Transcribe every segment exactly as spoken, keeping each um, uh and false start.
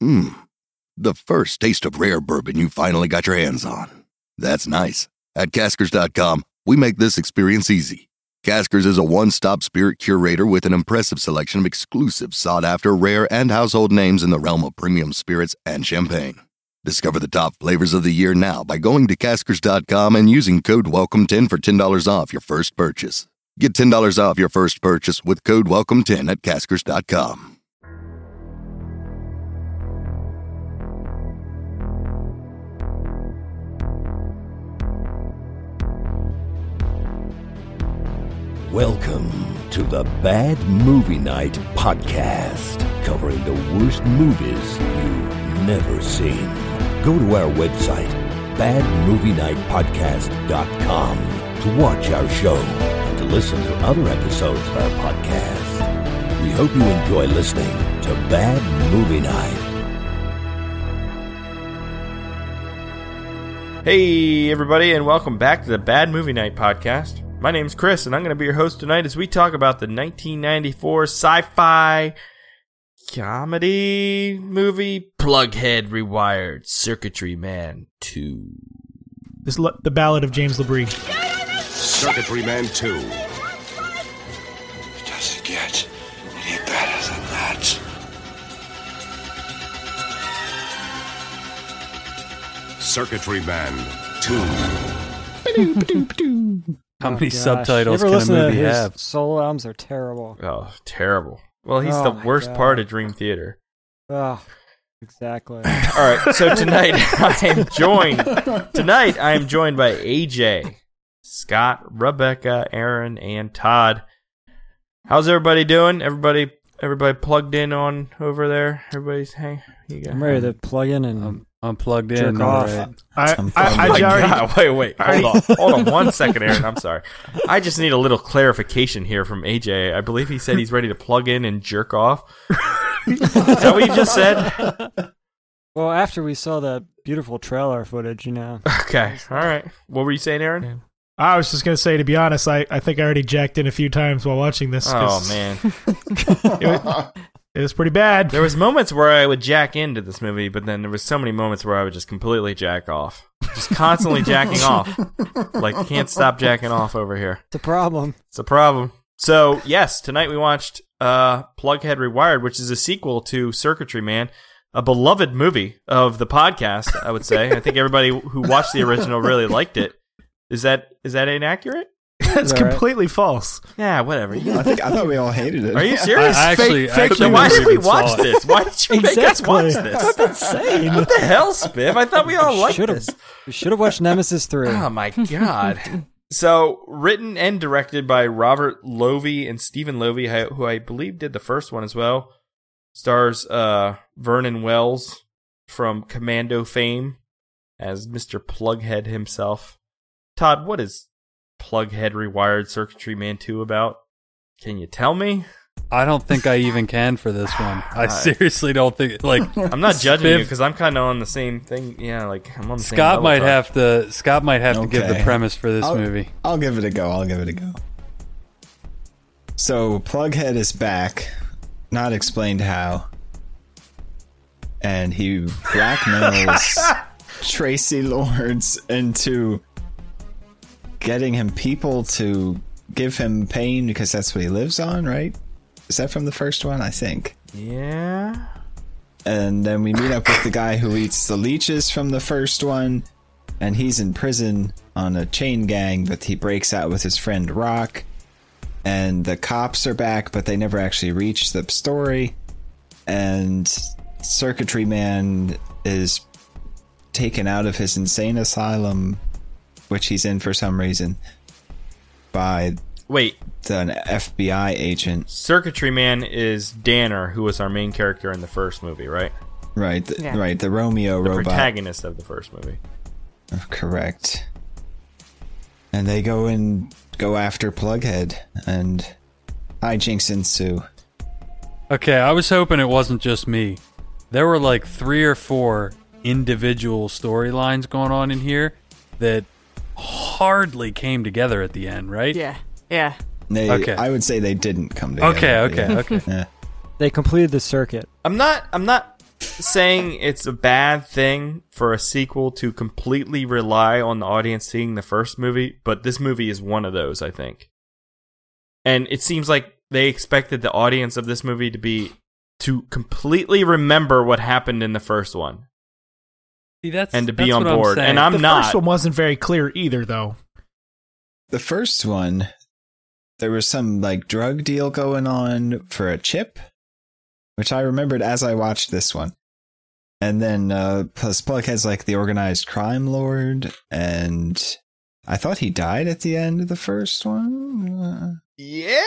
Mmm, the first taste of rare bourbon you finally got your hands on. That's nice. At Caskers dot com, we make this experience easy. Caskers is a one-stop spirit curator with an impressive selection of exclusive, sought-after, rare, and household names in the realm of premium spirits and champagne. Discover the top flavors of the year now by going to Caskers dot com and using code welcome ten for ten dollars off your first purchase. Get ten dollars off your first purchase with code welcome ten at Caskers dot com. Welcome to the Bad Movie Night Podcast, covering the worst movies you've never seen. Go to our website, bad movie night podcast dot com, to watch our show and to listen to other episodes of our podcast. We hope you enjoy listening to Bad Movie Night. Hey, everybody, and welcome back to the Bad Movie Night Podcast. My name's Chris, and I'm going to be your host tonight as we talk about the nineteen ninety-four sci-fi comedy movie Plughead Rewired Circuitry Man two. This is the Ballad of James LaBrie. Circuitry Man two. It doesn't get any better than that. Circuitry Man two. How many oh, subtitles can a movie have? Solo albums are terrible. Oh, terrible. Well, he's oh the worst God. part of Dream Theater. Oh, exactly. All right, so tonight I am joined. Tonight I am joined by A J, Scott, Rebecca, Aaron, and Todd. How's everybody doing? Everybody, everybody plugged in on over there. Everybody's hey. You got, I'm ready to plug in and I'm, I'm plugged jerk in. off. Right. I, Oh I, I, my I already, God. Wait, wait, hold on, hold on one second, Aaron. I'm sorry. I just need a little clarification here from A J. I believe he said he's ready to plug in and jerk off. Is that what you just said? Well, after we saw that beautiful trailer footage, you know. Okay, all right. What were you saying, Aaron? I was just going to say, to be honest, I, I think I already jacked in a few times while watching this. Oh man, It was, it was pretty bad. there was moments where I would jack into this movie, but then there was so many moments where I would just completely jack off, just constantly jacking off. Like can't stop jacking off over here. It's a problem. It's a problem. So yes, tonight we watched uh, Plughead Rewired, which is a sequel to Circuitry Man, a beloved movie of the podcast. I would say. I think everybody who watched the original really liked it. Is that is that inaccurate? That's that right? completely false. Yeah, whatever. You- I think I thought we all hated it. Are you serious? I actually, Fake- I fake actually Then why never did we even saw watch it. this? Why did you make us watch Exactly. this? That's insane. What the hell, Spiff? I thought we all liked Should've- this. We should have watched Nemesis three. Oh my god. So, written and directed by Robert Lovey and Stephen Lovey, who I believe did the first one as well. Stars uh, Vernon Wells from Commando fame as Mister Plughead himself. Todd, what is Plughead Rewired Circuitry Man two about? Can you tell me? I don't think I even can for this one. I I- seriously don't think. Like, I'm not judging you Spiff- because I'm kind of on the same thing. Yeah, like I'm on the same Scott level, might Todd. have to. Scott might have to give the Okay. premise for this I'll, movie. I'll give it a go. I'll give it a go. So Plughead is back, not explained how, and he blackmails Tracy Lords into getting him people to give him pain because that's what he lives on, right? Is that from the first one? I think. Yeah. And then we meet up with the guy who eats the leeches from the first one, and he's in prison on a chain gang, but he breaks out with his friend Rock, and the cops are back, but they never actually reach the story, and Circuitry Man is taken out of his insane asylum, which he's in for some reason, by Wait, an F B I agent. Circuitry Man is Danner, who was our main character in the first movie, right? Right, the, Yeah. right, the Romeo The robot. protagonist of the first movie. Correct. And they go and go after Plughead, and hijinks ensue. Okay, I was hoping it wasn't just me. There were like three or four individual storylines going on in here that hardly came together at the end, right? Yeah, yeah. They, Okay. I would say they didn't come together. Okay, okay, Yeah. okay. Yeah. They completed the circuit. I'm not. I'm not saying it's a bad thing for a sequel to completely rely on the audience seeing the first movie, but this movie is one of those, I think. And it seems like they expected the audience of this movie to be to completely remember what happened in the first one. See, that's, and to be that's on what board. I'm and I'm the not. first one wasn't very clear either, though. The first one, there was some like drug deal going on for a chip, which I remembered as I watched this one. And then uh, plus Plughead's like the organized crime lord, and I thought he died at the end of the first one. Uh, yeah.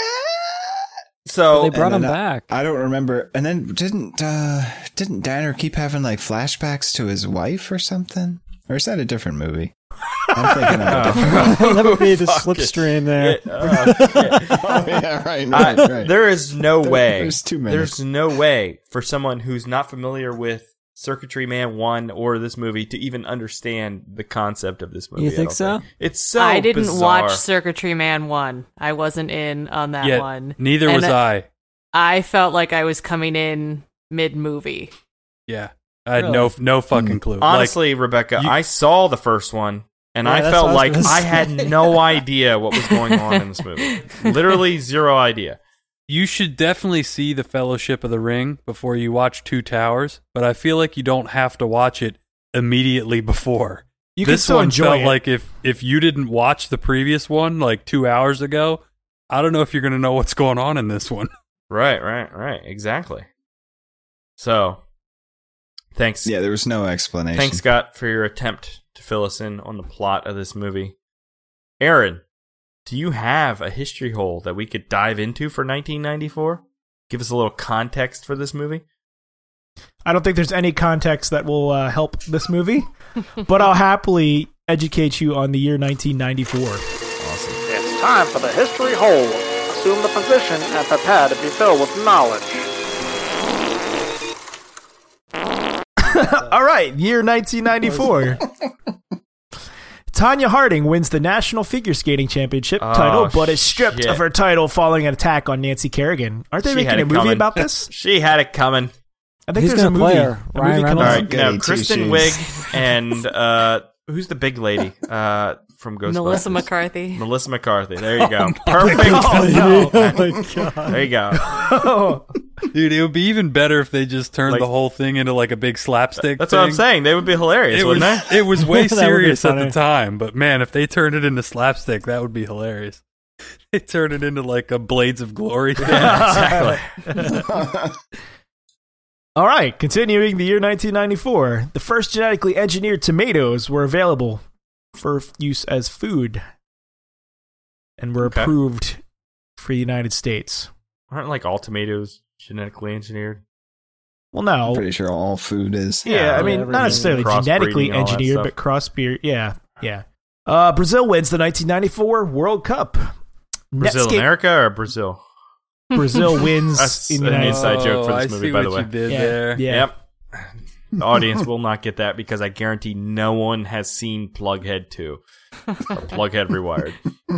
So they brought him I, back. I don't remember. And then didn't uh, didn't Danner keep having like flashbacks to his wife or something? Or is that a different movie? I'm thinking of a different one. That would be the slipstream there. Yeah, uh, yeah. Oh, yeah, right, right, I, right. There is no There- way. there's two minutes. There's no way for someone who's not familiar with Circuitry Man one or this movie to even understand the concept of this movie. You I think don't so? It's so I didn't bizarre. watch Circuitry Man one. I wasn't in on that Yeah, one. neither And was I. I felt like I was coming in mid-movie. Yeah, I had no no fucking clue. Honestly, Rebecca, you- I saw the first one, and Yeah, I that's felt what I was like gonna I say. had no idea what was going on in this movie. Literally zero idea. You should definitely see The Fellowship of the Ring before you watch Two Towers, but I feel like you don't have to watch it immediately before. You can this still one enjoy felt it. like if, if you didn't watch the previous one like two hours ago, I don't know if you're going to know what's going on in this one. Right, right, right. Exactly. So, thanks. Yeah, there was no explanation. Thanks, Scott, for your attempt to fill us in on the plot of this movie. Aaron, do you have a history hole that we could dive into for nineteen ninety-four? Give us a little context for this movie. I don't think there's any context that will uh, help this movie, but I'll happily educate you on the year nineteen ninety-four. Awesome. It's time for the history hole. Assume the position and prepare to be filled with knowledge. All right, year nineteen ninety-four. Tanya Harding wins the National Figure Skating Championship Oh, title, but is stripped shit. of her title following an attack on Nancy Kerrigan. Aren't they She making had a it movie coming. about this? She had it coming. I think Who's there's a gonna movie. play her? A Ryan movie coming All Reynolds? out. right, Goody now Kristen two-shoes. Wiig and uh, who's the big lady uh, from Ghostbusters? Melissa McCarthy. Melissa McCarthy. There you go. Perfect. Oh, no. Oh my god. There you go. Oh, Dude, it would be even better if they just turned Like- the whole thing into like a big slapstick That's thing. what I'm saying. They would be hilarious, It was, wouldn't they? it was way That would be serious at funny. the time, but man, if they turned it into slapstick, that would be hilarious. They turned it into like a Blades of Glory thing. Yeah, exactly. all right, continuing the year nineteen ninety-four. The first genetically engineered tomatoes were available for use as food and were Okay. approved for the United States. Aren't like all tomatoes genetically engineered? Well, no. I'm pretty sure all food is. Yeah, I Yeah, mean, everything. not necessarily Crossbreeding genetically and all that engineered, stuff. but crossbreed. Yeah, yeah. Uh, Brazil wins the nineteen ninety-four World Cup. Brazil, Netscape- America, or Brazil? Brazil wins That's in the an United inside States. joke for Oh, this I movie, see by the what way. you did Yeah, there. yeah. Yep. The audience will not get that because I guarantee no one has seen Plughead two or Plughead Rewired.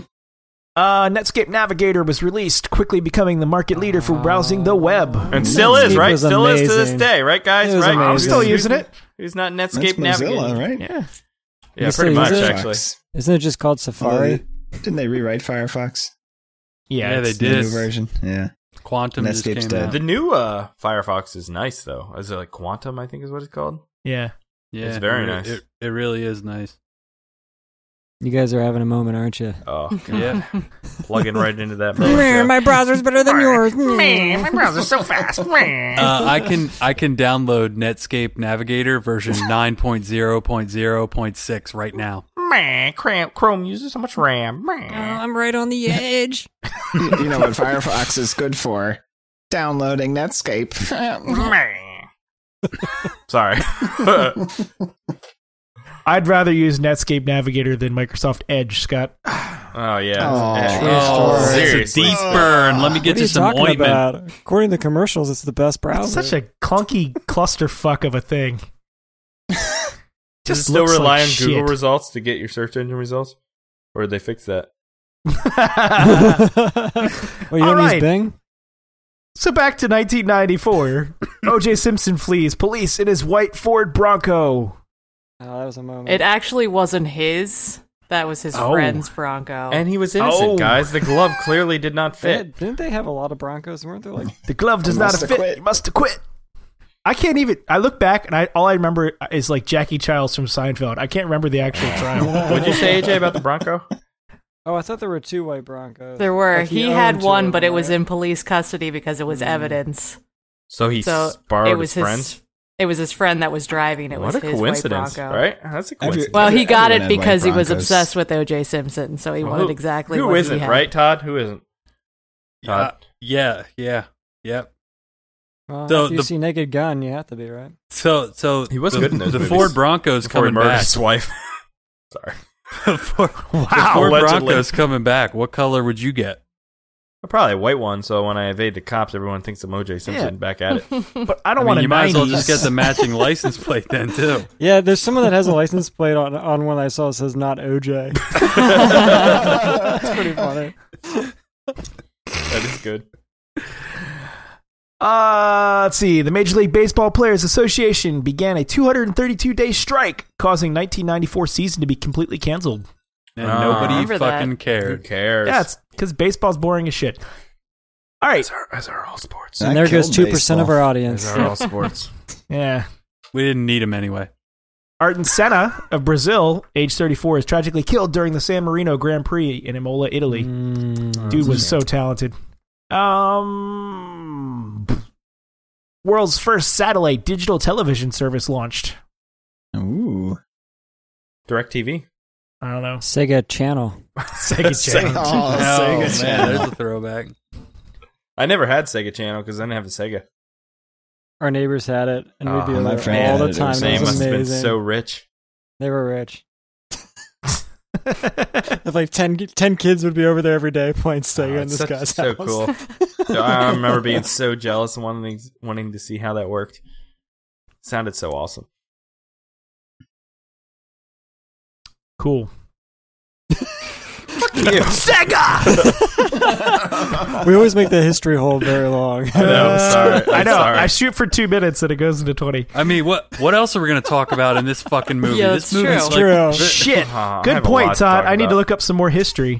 Uh, Netscape Navigator was released, quickly becoming the market leader for browsing the web. And still is, Netscape right? was Still is to this amazing. day, right, guys? It was Right? amazing. I'm still Who's- using it. Who's not That's Netscape Mozilla, Navigator? right? Yeah. Yeah, You pretty still much, use it? actually. Isn't it just called Oh, Safari? didn't they rewrite Firefox? Yeah, Yeah, they it's- The did. new version. Yeah. Quantum just Netscape's came dead. out. The new uh, Firefox is nice, though. Is it like Quantum, I think is what it's called? Yeah. Yeah, It's very it, nice. It, it really is nice. You guys are having a moment, aren't you? Oh, Yeah. plugging right into that. mode. My browser's better than yours. Man, my browser's so fast. Uh, I can I can download Netscape Navigator version nine point zero point zero point six right now. Man, Chrome, Chrome uses so much RAM. Man. I'm right on the edge. you, you know what Firefox is good for? Downloading Netscape. Man. Sorry. I'd rather use Netscape Navigator than Microsoft Edge, Scott. Oh yeah. Oh, Yeah. true Oh, story. it's a Seriously. deep burn. Let me get What are you you some talking ointment. about? According to commercials, it's the best It's browser. such a clunky clusterfuck of a thing. Does it Just still looks rely like on Google shit. results to get your search engine results? Or did they fix that? well, you All don't right. use Bing? So back to nineteen ninety-four. O J Simpson flees police in his white Ford Bronco. Oh, that was a moment. It actually wasn't his. That was his Oh. friend's Bronco. And he was innocent, Oh. guys. The glove clearly did not They- fit. didn't they have a lot of Broncos? Weren't there like The glove does He not must have fit. quit. He must have quit. I can't even. I look back and I all I remember is like Jackie Childs from Seinfeld. I can't remember the actual trial. What'd you say, A J, about the Bronco? Oh, I thought there were two white Broncos. there were. Like, he owned had two one, of but them, it was right? in police custody because it was Mm. evidence. So he So s- borrowed it was his his friends? It was his friend that was driving. It What was a his coincidence, white Bronco. right? That's a coincidence. Well, he Every- got it everyone had because white he was Broncos. obsessed with O J Simpson, so he Well, wanted who- exactly who what isn't, he had. right, Todd? Who isn't? Uh, Todd? yeah, yeah, yep. Well, So after you the- see Naked Gun, you have to be, right? So, so He was the, good in those the movies. Ford Broncos Before he coming murdered back. his wife. Sorry. the Ford, Wow, the Ford allegedly. Broncos coming back. What color would you get? Probably a white one, so when I evade the cops, everyone thinks I'm O J Simpson Yeah. back at it. But I I don't mean, want you to. might as well just get the matching license plate then too. Yeah, there's someone that has a license plate on on one I saw that says not O J. That's pretty funny. That is good. Uh, let's see. The Major League Baseball Players Association began a two hundred thirty-two day strike, causing nineteen ninety-four season to be completely canceled. And Ah. nobody Remember that. fucking Who cared. cares? Yeah, it's because baseball's boring as shit. All right. As are, as are all sports. And That there goes killed two percent of baseball. our As audience. are all sports. Yeah. We didn't need him anyway. Ayrton Senna of Brazil, age thirty-four, is tragically killed during the San Marino Grand Prix in Imola, Italy. Mm. Dude was so talented. Um, world's first satellite digital television service launched. Ooh. DirecTV. I don't know. Sega Channel. Sega Channel. Oh, Oh, Sega man, Channel. there's a throwback. I never had Sega Channel because I didn't have a Sega. Our neighbors had it, and we'd be Oh, over my there friend all had the it. It time. was It They was must have been amazing. so rich. They were rich. If like ten, ten kids would be over there every day playing Sega Oh, in it's this such- guy's so house. cool. So I remember being so jealous and wanting wanting to see how that worked. Sounded so awesome. Cool. You. Sega! We always make the history hold very long. I know. I'm sorry. I'm I know. sorry. I shoot for two minutes and it goes into twenty. I mean, what what else are we going to talk about in this fucking movie? Yeah, this it's movie's true. like, True. Shit. Oh, I Good have a point, lot to Todd. talk I need to about. look up some more history.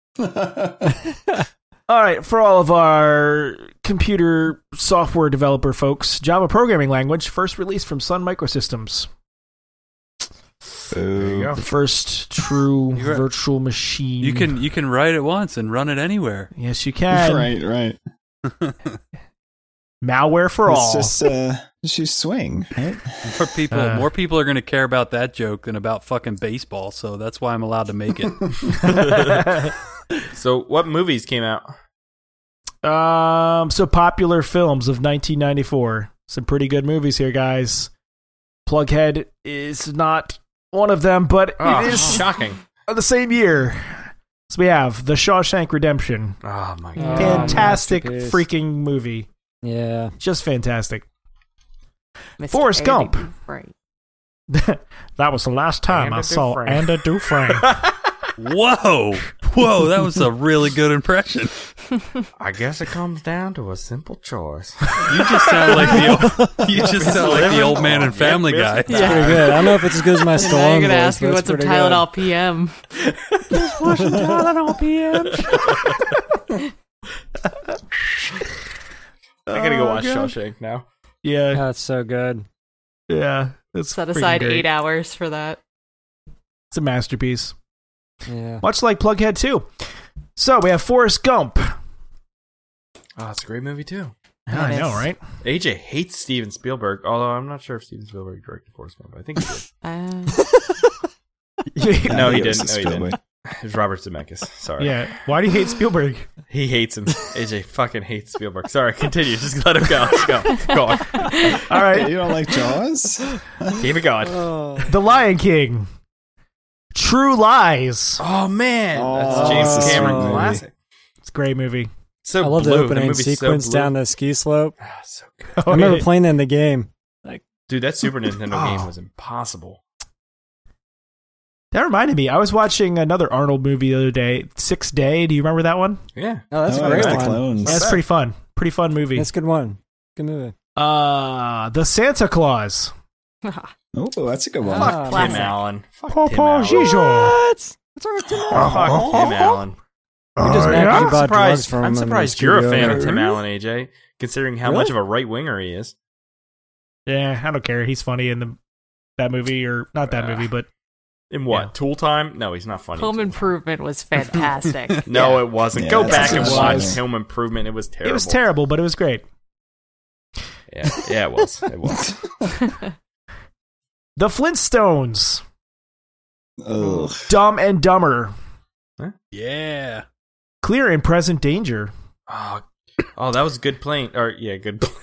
All right, for all of our computer software developer folks, Java programming language first released from Sun Microsystems. There you go. The first true You're right. virtual machine. you can you can write it once and run it anywhere. Yes, you can. Right, right. Malware for It's all. just uh, just use swing, right? More people Uh. more people are going to care about that joke than about fucking baseball. So that's why I'm allowed to make it. So, what movies came out? um, so popular films of nineteen ninety-four. Some pretty good movies here, guys. Plughead is not one of them, but Oh, it is shocking. of the same year. So we have The Shawshank Redemption. Oh my Oh, god. Fantastic masterpiece. freaking movie. Yeah. Just fantastic. Mister Forrest Andy Gump. Dufresne. That was the last time Andy I saw Dufresne. Andy Dufresne. Whoa, whoa, that was a really good impression. I guess it comes down to a simple choice. You just sound like the old, you just sound like the old man in Family Guy. It's pretty good. I don't know if it's as good as my And now Stallone you're gonna voice, ask me but what's it's a pretty Tylenol good. P M. Tylenol P M. I gotta go Oh, watch God. Shawshank now. Yeah, Oh, it's so good. yeah. It's Set freaking aside great. eight hours for that. It's a masterpiece. Yeah. Much like Plughead two. So we have Forrest Gump. Oh, it's a great movie too. Yeah, I It know, is. right? A J hates Steven Spielberg, although I'm not sure if Steven Spielberg directed Forrest Gump. I think he did. Uh, No, I he think it was didn't. No, he Spielberg. didn't. It was Robert Zemeckis. Sorry. Yeah. Why do you hate Spielberg? He hates him. A J fucking hates Spielberg. Sorry, continue. Just let him go. Let's go. Go on. All right. You don't like Jaws? Keep it going. Oh. The Lion King. True Lies. Oh, man. That's Oh, a James that's a Cameron sweet movie. classic. It's a great movie. So I love blue. the opening movie's sequence so blue. down the ski slope. Ah, so good. Oh, I remember yeah. playing that in the game. Dude, that Super Nintendo Oh. game was impossible. That reminded me. I was watching another Arnold movie the other day, Sixth Day. Do you remember that one? Yeah. Oh, that's Oh, a great the one. clones. Yeah, that's pretty fun. Pretty fun movie. That's a good one. Good movie. Uh, The Santa Claus. Oh, that's a good one. Fuck Tim classic. Allen. Fuck Papa Tim Allen. Gijo. What? What's wrong with Tim Allen? Fuck Tim Allen. We just Uh, mad 'cause yeah. you I'm bought drugs surprised, from I'm him in the surprised you're a studio. fan of Tim Allen, A J, considering how Really? much of a right winger he is. Yeah, I don't care. He's funny in the that movie, or not that Uh, movie, but In what? Yeah. Tool Time? No, he's not funny. Home in Tool Improvement was fantastic. Time. No, it wasn't. Yeah, Go that's back and what it watch was. Home Improvement. It was terrible. it was terrible, but it was great. Yeah, yeah, it was. It was. The Flintstones. Ugh. Dumb and Dumber. Yeah. Clear and Present Danger. Oh, oh, that was a good plane. Or yeah, good. Plane.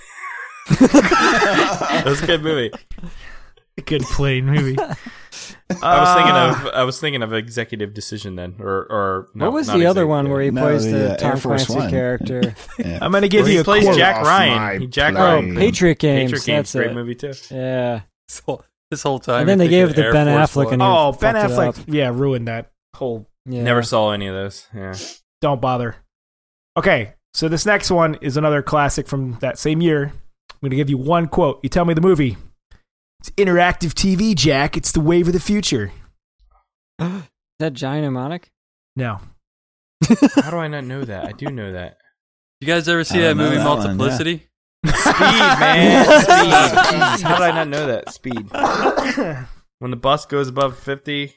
That was a good movie. Good plain movie. I was thinking Uh, of I was thinking of Executive Decision then, or or no, What was not the other Executive. one where he No, plays the, the uh, Tom Air Force Clancy One. character? Yeah. I'm going to give Where you he a plays quote. Jack Off Ryan. my He Jack plane. Ryan. Oh, Patriot Games. Patriot Games, That's great it. movie too. Yeah. This whole, this whole time. And then you're they gave thinking it to Air Ben Force Affleck One. and Oh, fucked Ben it Affleck. up. Yeah, ruined that whole. Yeah. Never saw any of those. Yeah. Don't bother. Okay, so this next one is another classic from that same year. I'm going to give you one quote. You tell me the movie. It's interactive T V, Jack. It's the wave of the future. Is that Johnny Mnemonic? No. How do I not know that? I do know that. You guys ever see I that don't know movie that one, Multiplicity? Speed, man. Speed. Jesus, how did I not know that? Speed. When the bus goes above fifty.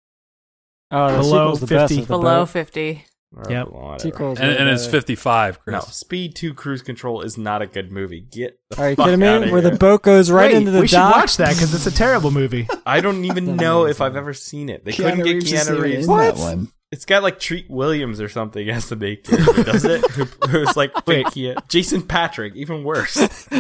Oh, the Below sequel's the best. fifty. of the Below boat. fifty. Or Yep. whatever. Sequel's And, way and it's better. fifty-five, Chris. No, Speed two Cruise Control is not a good movie. Get the Are you fuck kidding out me? of Where here. the boat goes right Wait, into the we dock? should watch that because it's a terrible movie. I don't even Doesn't know make if I've sense. ever seen it. They couldn't get Reeves is Keanu in Reeves. that one. It's got like Treat Williams or something as the main character, does it? Who, who's like fake Keanu. Jason Patrick, even worse.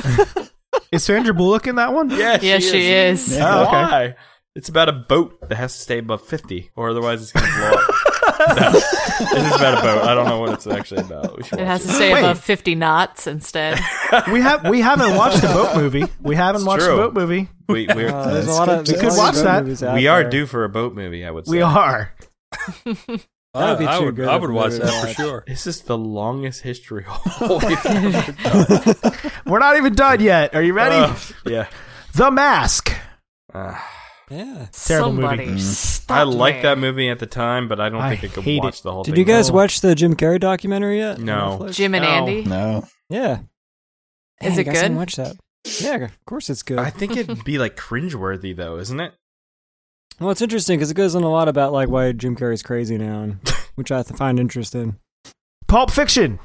Is Sandra Bullock in that one? Yeah, Yes, she, she is. is. Yeah. Oh, okay. Why? It's about a boat that has to stay above fifty, or otherwise it's going to blow up. No, it is about a boat. I don't know what it's actually about. We should It watch has to it. stay Wait. above fifty knots instead. We have we haven't watched a boat movie. We haven't It's watched true. a boat movie. We, we're, Uh, there's a That's lot good of. to there's could a lot watch of that. movies out we are there. due for a boat movie, I would say. We are. I, be I too would, good I of would a watch movie to that for watch. sure. This is the longest history hole we've ever done. We're not even done yet. Are you ready? Uh, yeah. The Mask. Uh, Yeah. Terrible Somebody movie. stop I liked me. that movie at the time, but I don't I think I could hate watch it. the whole Did thing. you guys Oh. watch the Jim Carrey documentary yet? on No. Netflix? Jim and No. Andy? No. Yeah. Is Dang, it guys didn't good? Watch that. Yeah, of course it's good. I think it'd be like cringeworthy, though, isn't it? Well, it's interesting because it goes on a lot about like why Jim Carrey's crazy now, and, which I th- find interesting. Pulp Fiction.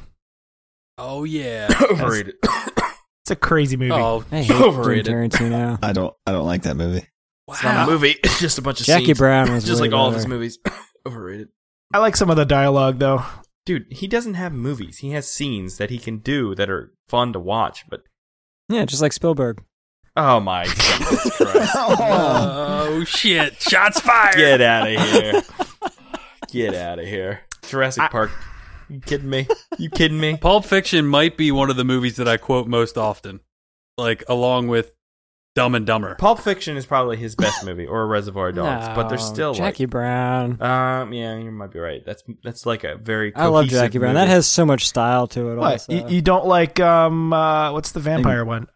Oh, yeah. Overrated. It's a crazy movie. Oh, I hate Overrated. Jim Tarantino. I don't. I don't like that movie. It's not a movie. It's just a bunch of Jackie scenes. Brown was just way like all of better. his movies. Overrated. I like some of the dialogue though. Dude, he doesn't have movies. He has scenes that he can do that are fun to watch, but Yeah, just like Spielberg. oh my Jesus Christ. oh, shit. Shots fired. Get out of here. Get out of here. Jurassic I- Park. You kidding me? You kidding me? Pulp Fiction might be one of the movies that I quote most often, like along with Dumb and Dumber. Pulp Fiction is probably his best movie, or Reservoir Dogs, but there's No, still Jackie Brown. like, um, yeah, you might be right. That's that's like a very. I love cohesive Jackie Brown. movie. That has so much style to it. What? Also. You, you don't like um uh what's the vampire one?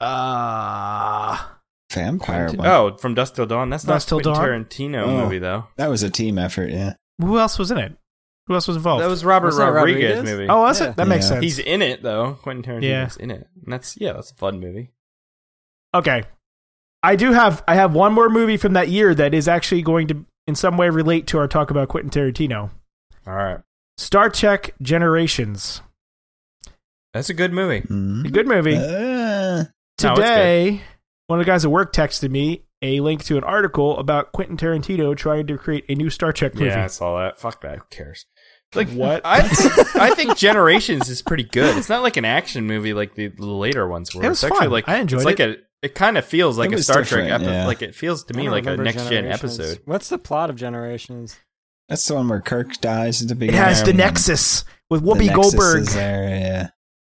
Uh Vampire one. Oh, From Dusk Till Dawn. That's Dusk not Till Quentin Dawn? Tarantino Oh. movie though. That was a team effort. Yeah. who else was in it? Who else was involved? That was Robert Was that Rodriguez, Rodriguez? movie. Oh, was Yeah. it? That makes Yeah. sense. He's in it though. Quentin Tarantino's Yeah. in it, and that's yeah, that's a fun movie. Okay. I do have I have one more movie from that year that is actually going to in some way relate to our talk about Quentin Tarantino. All right, Star Trek Generations. that's a good movie. Mhm. A good movie. Uh, No, it's Today, one of the guys at work texted me a link to an article about Quentin Tarantino trying to create a new Star Trek movie. Yeah, I saw that. Fuck that. Who cares? Like What? I think, I think Generations is pretty good. It's not like an action movie like the, the later ones were. It was it's actually fun. like I enjoyed it's like it. a. It kind of feels like It a was Star Trek different, episode. yeah. Like it feels to I me don't like a remember next gen Generations. episode. What's the plot of Generations? That's the one where Kirk dies at the It beginning. has the and Nexus with the Whoopi Nexus Goldberg. is there, yeah.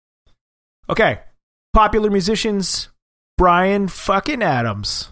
Okay. Popular musicians Brian fucking Adams,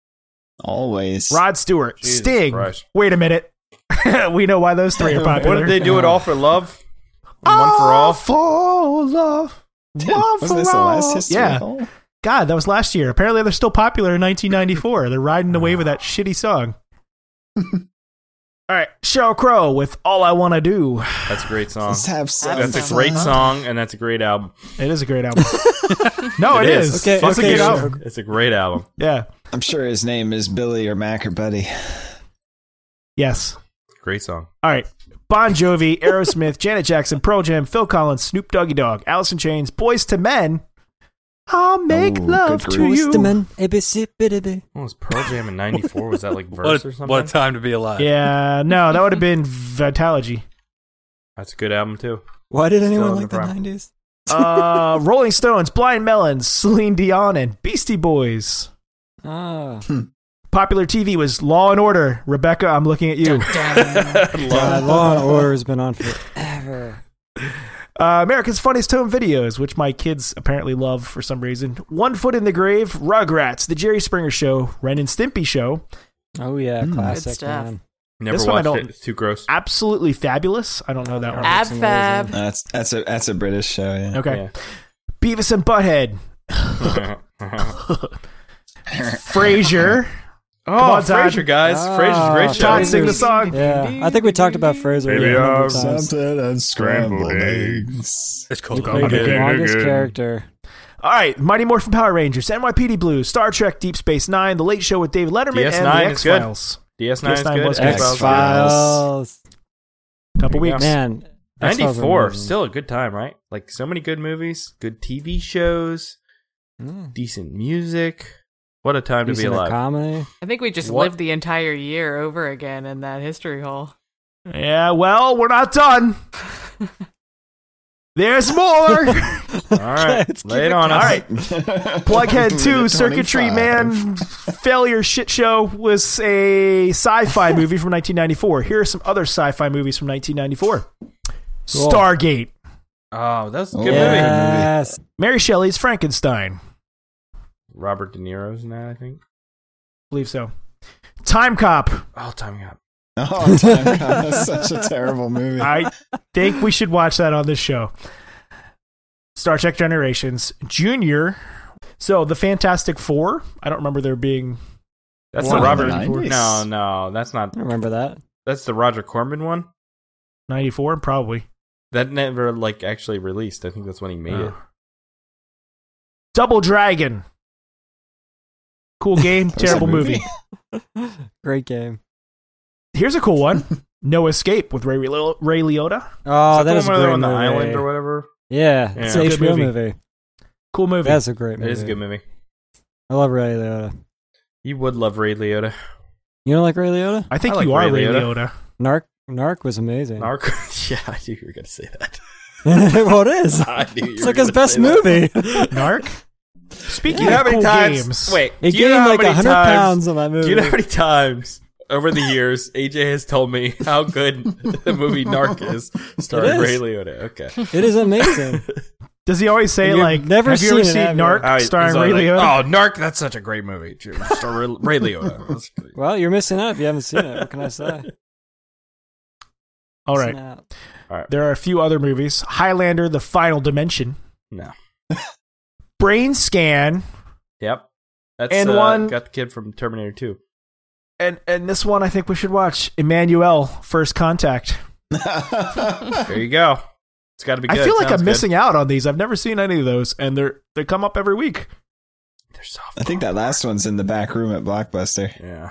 Always. Rod Stewart, Jesus Sting. Christ. Wait a minute. We know why those three are popular. What did they do it all for love? One for all. For love. One Was for this the all. last history Yeah. hole? God, that was last year. Apparently, they're still popular in nineteen ninety-four. They're riding the wave of that shitty song. All right, Sheryl Crow with All I Want to Do. That's a great song. Let's have some That's a fun. great song, and that's a great album. It is a great album. No, it, It is. is. Okay, it's okay, a good sure. album. It's a great album. Yeah. I'm sure his name is Billy or Mac or Buddy. Yes. Great song. All right. Bon Jovi, Aerosmith, Janet Jackson, Pearl Jam, Phil Collins, Snoop Doggy Dogg, Alice in Chains, Boys to Men. I'll make Oh, love good to group. you. What was Pearl Jam in ninety-four? Was that like verse What, or something? what a time to be alive. Yeah, no, that would have been Vitalogy. That's a good album, too. Why did Still anyone in like the the prime. nineties? Uh, Rolling Stones, Blind Melons, Celine Dion, and Beastie Boys. Ah. Popular T V was Law and Order. Rebecca, I'm looking at you. God, Law and Order has been on forever. Uh, America's Funniest Home Videos, which my kids apparently love for some reason. One Foot in the Grave, Rugrats, The Jerry Springer Show, Ren and Stimpy Show. Oh, yeah, Mm. classic, Good stuff. man. Never This one I watched don't- it. It's too gross. Absolutely Fabulous. I don't know that one. Ab amazing. Fab. That's that's a that's a British show. Yeah. Okay. Beavis and Butthead. Frasier. Oh, on, Todd. Frasier, guys. Ah, Frasier's a great show. Todd, sing the song. Yeah, I think we talked about Fraser. Baby, a number I'm of times. Something and scrambled Scrambled eggs. It's called Played the longest character. All right. Mighty Morphin Power Rangers, N Y P D Blue, Star Trek, Deep Space Nine, The Late Show with David Letterman, D S and nine The is good. X-Files. D S nine is D S nine good. was good. X-Files. X-Files. Couple There you weeks. go. Man. X-Files are ninety-four, amazing. still a good time, right? Like so many good movies, good T V shows, Mm. decent music. What a time to be Decent alive. comedy. I think we just What? lived the entire year over again in that history hole. Yeah, well, we're not done. There's more. All right, Let's lay keep it it on All us. right. Plughead two, Circuitry Man, Failure Shit Show was a sci-fi movie from nineteen ninety-four. Here are some other sci-fi movies from nineteen ninety-four. Stargate. Oh, that's a good Oh, movie. Yes. Mary Shelley's Frankenstein. Robert De Niro's in that, I think. believe so. Time Cop. Oh, Time Cop. Oh, Time Cop. That's such a terrible movie. I think we should watch that on this show. Star Trek Generations. Junior. So, the Fantastic Four. I don't remember there being... That's One the in the Robert. nineties. No, no, that's not. I remember that. That's the Roger Corman one. ninety-four, probably. That never like actually released. I think that's when he made Oh. it. Double Dragon. Cool game, That was a terrible movie. movie? Great game. Here's a cool one. No Escape with Ray, Lio- Ray Liotta. Oh, Is that the is a one where great they're on the movie. island or whatever. Yeah, Yeah. it's Good an H B O movie. movie. Cool movie. That's a great movie. It is a good movie. I love Ray Liotta. You would love Ray Liotta. You don't like Ray Liotta? I think I like you are Ray Ray Liotta. Liotta. Narc Narc was amazing. Narc. Yeah, I knew you were going to say that. Well, it is. I knew you It's were like his gonna best say that. movie. Narc? Speaking Do you know how of many cool times? games. Wait, He do you know gained how like many one hundred times- pounds on that movie. Do you know how many times over the years A J has told me how good the movie Narc is, starring It is. Ray Liotta? Okay. It is amazing. Does he always say, You've like, never have you ever seen it, seen have you? Narc Oh, he's starring always Ray like, Liotta? Oh, Narc, that's such a great movie. Starring Ray Liotta. That's great. Well, you're missing out if you haven't seen it. What can I say? All right. Missing out. All right. There are a few other movies. Highlander, The Final Dimension. No. Brain Scan. Yep. That's And uh, one- got the kid from Terminator two. And and this one I think we should watch. Emmanuel, First Contact. There you go. It's got to be good. I feel like Sounds I'm good. missing out on these. I've never seen any of those, and they're they come up every week. They're so I think that last one's in the back room at Blockbuster. Yeah.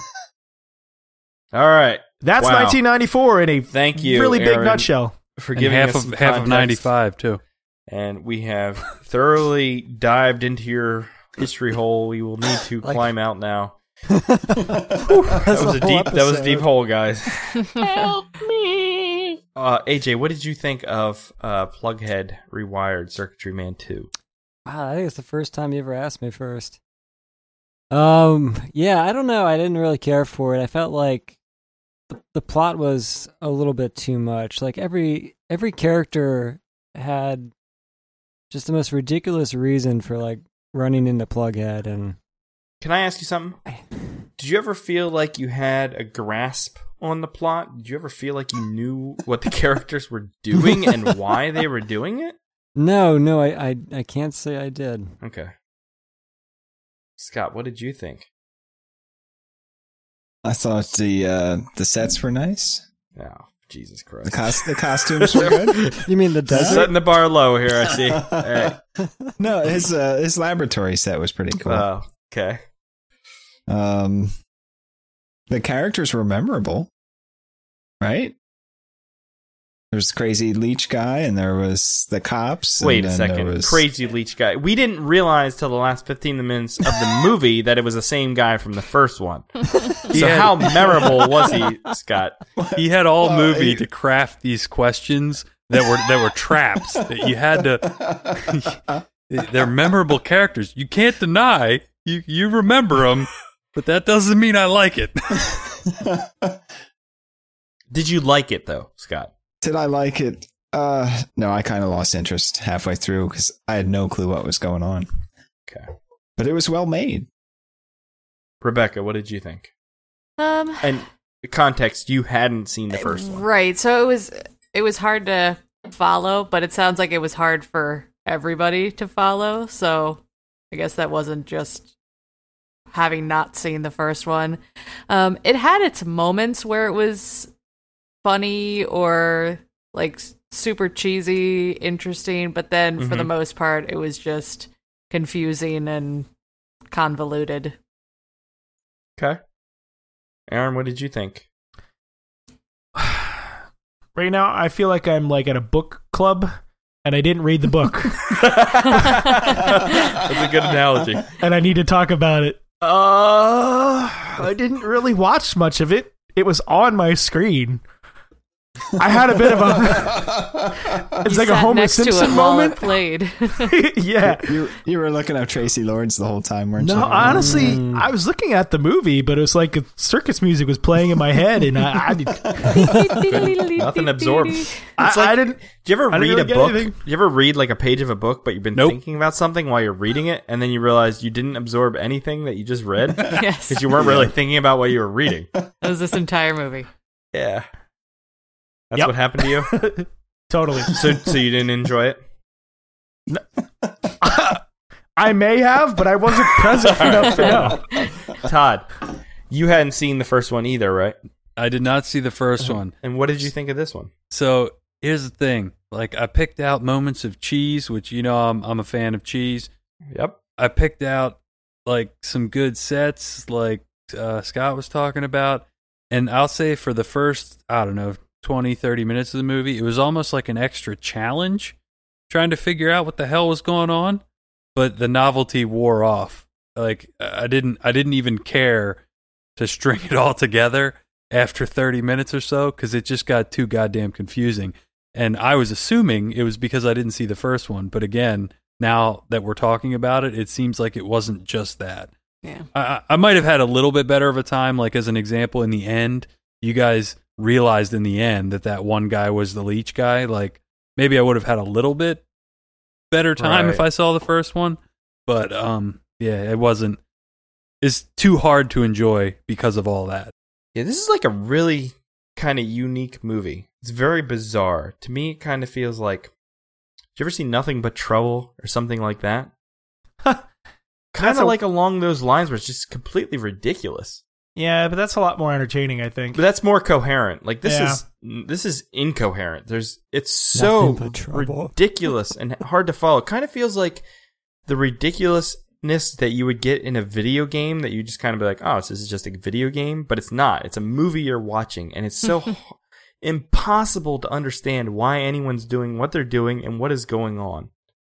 All right. That's Wow. nineteen ninety-four in a Thank you, really big Aaron, nutshell. for And giving half us of some half of context. ninety-five too. And we have thoroughly dived into your history hole. We will need to Like- climb out now. That's That was a whole deep. That was a deep episode. hole, guys. Help me! Uh, A J, what did you think of uh, Plughead Rewired Circuitry Man two? Wow, I think it's the first time you ever asked me first. Um, yeah, I don't know. I didn't really care for it. I felt like the, the plot was a little bit too much. Like every every character had just the most ridiculous reason for like running into Plughead, and Can I ask you something? Did you ever feel like you had a grasp on the plot? Did you ever feel like you knew what the characters were doing and why they were doing it? no, no, I, I, I can't say I did. Okay. Scott, what did you think? I thought the uh, the sets were nice. Oh, Jesus Christ. The, cos- the costumes were good. You mean the desert? Setting the bar low here, I see. All right. No, his uh, his laboratory set was pretty cool. Oh, okay. Um, the characters were memorable, right? There's crazy leech guy, and there was the cops. Wait and a then second. there was... Crazy leech guy. We didn't realize till the last fifteen minutes of the movie that it was the same guy from the first one. So Yeah. how memorable was he, Scott? He had all Oh, movie he- to craft these questions that were that were traps that you had to. They're memorable characters. You can't deny you you remember them, but that doesn't mean I like it. Did you like it though, Scott? Did I like it? Uh, no, I kind of lost interest halfway through because I had no clue what was going on. Okay. But it was well made. Rebecca, what did you think? Um, And the context, you hadn't seen the first one. Right. So it was it was hard to follow, but it sounds like it was hard for everybody to follow. So I guess that wasn't just having not seen the first one. Um, it had its moments where it was funny or like s- super cheesy, interesting, but then for the Mhm. most part, it was just confusing and convoluted. Okay. Aaron, what did you think? Right now, I feel like I'm like at a book club, and I didn't read the book, That's a good analogy. and I need to talk about it. Uh, I didn't really watch much of it. It was on my screen. I had a bit of a. It's You like a sat Homer next to Simpson it while moment. it played. Yeah. You you were looking up Tracy Lords the whole time, weren't No, you? honestly, Mm. I was looking at the movie, but it was like circus music was playing in my head, and I, I, did, Nothing absorbed. I, It's like- I didn't. Do you ever I didn't read really a get book? anything. You ever read like a page of a book, but you've been Nope. thinking about something while you're reading it, and then you realize you didn't absorb anything that you just read Yes. because you weren't really thinking about what you were reading. That was this entire movie. Yeah, that's Yep. what happened to you. Totally. So, so you didn't enjoy it? I may have, but I wasn't present enough to know. Todd, you hadn't seen the first one either, right? I did not see the first one. And what did you think of this one? So here's the thing: like I picked out moments of cheese, which you know I'm I'm a fan of cheese. Yep. I picked out like some good sets, like uh, Scott was talking about, and I'll say for the first I don't know twenty, thirty minutes of the movie, it was almost like an extra challenge, trying to figure out what the hell was going on. But the novelty wore off. Like I didn't I didn't even care to string it all together after thirty minutes or so because it just got too goddamn confusing. And I was assuming it was because I didn't see the first one. But again, now that we're talking about it, it seems like it wasn't just that. Yeah. I, I might have had a little bit better of a time. Like as an example, in the end, you guys realized in the end that that one guy was the leech guy. Like maybe I would have had a little bit better time Right. if I saw the first one. But um, yeah, it wasn't. It's too hard to enjoy because of all that. Yeah, this is like a really kind of unique movie. It's very bizarre. To me, it kind of feels like. Did you ever see Nothing But Trouble or something like that? Kind That's of a- like along those lines where it's just completely ridiculous. Yeah, but that's a lot more entertaining, I think. But that's more coherent. Like this Yeah. is this is incoherent. There's it's so Nothing but trouble. ridiculous and hard to follow. It kind of feels like the ridiculousness that you would get in a video game that you just kind of be like, oh, this is just a video game, but it's not. It's a movie you're watching, and it's so h- impossible to understand why anyone's doing what they're doing and what is going on.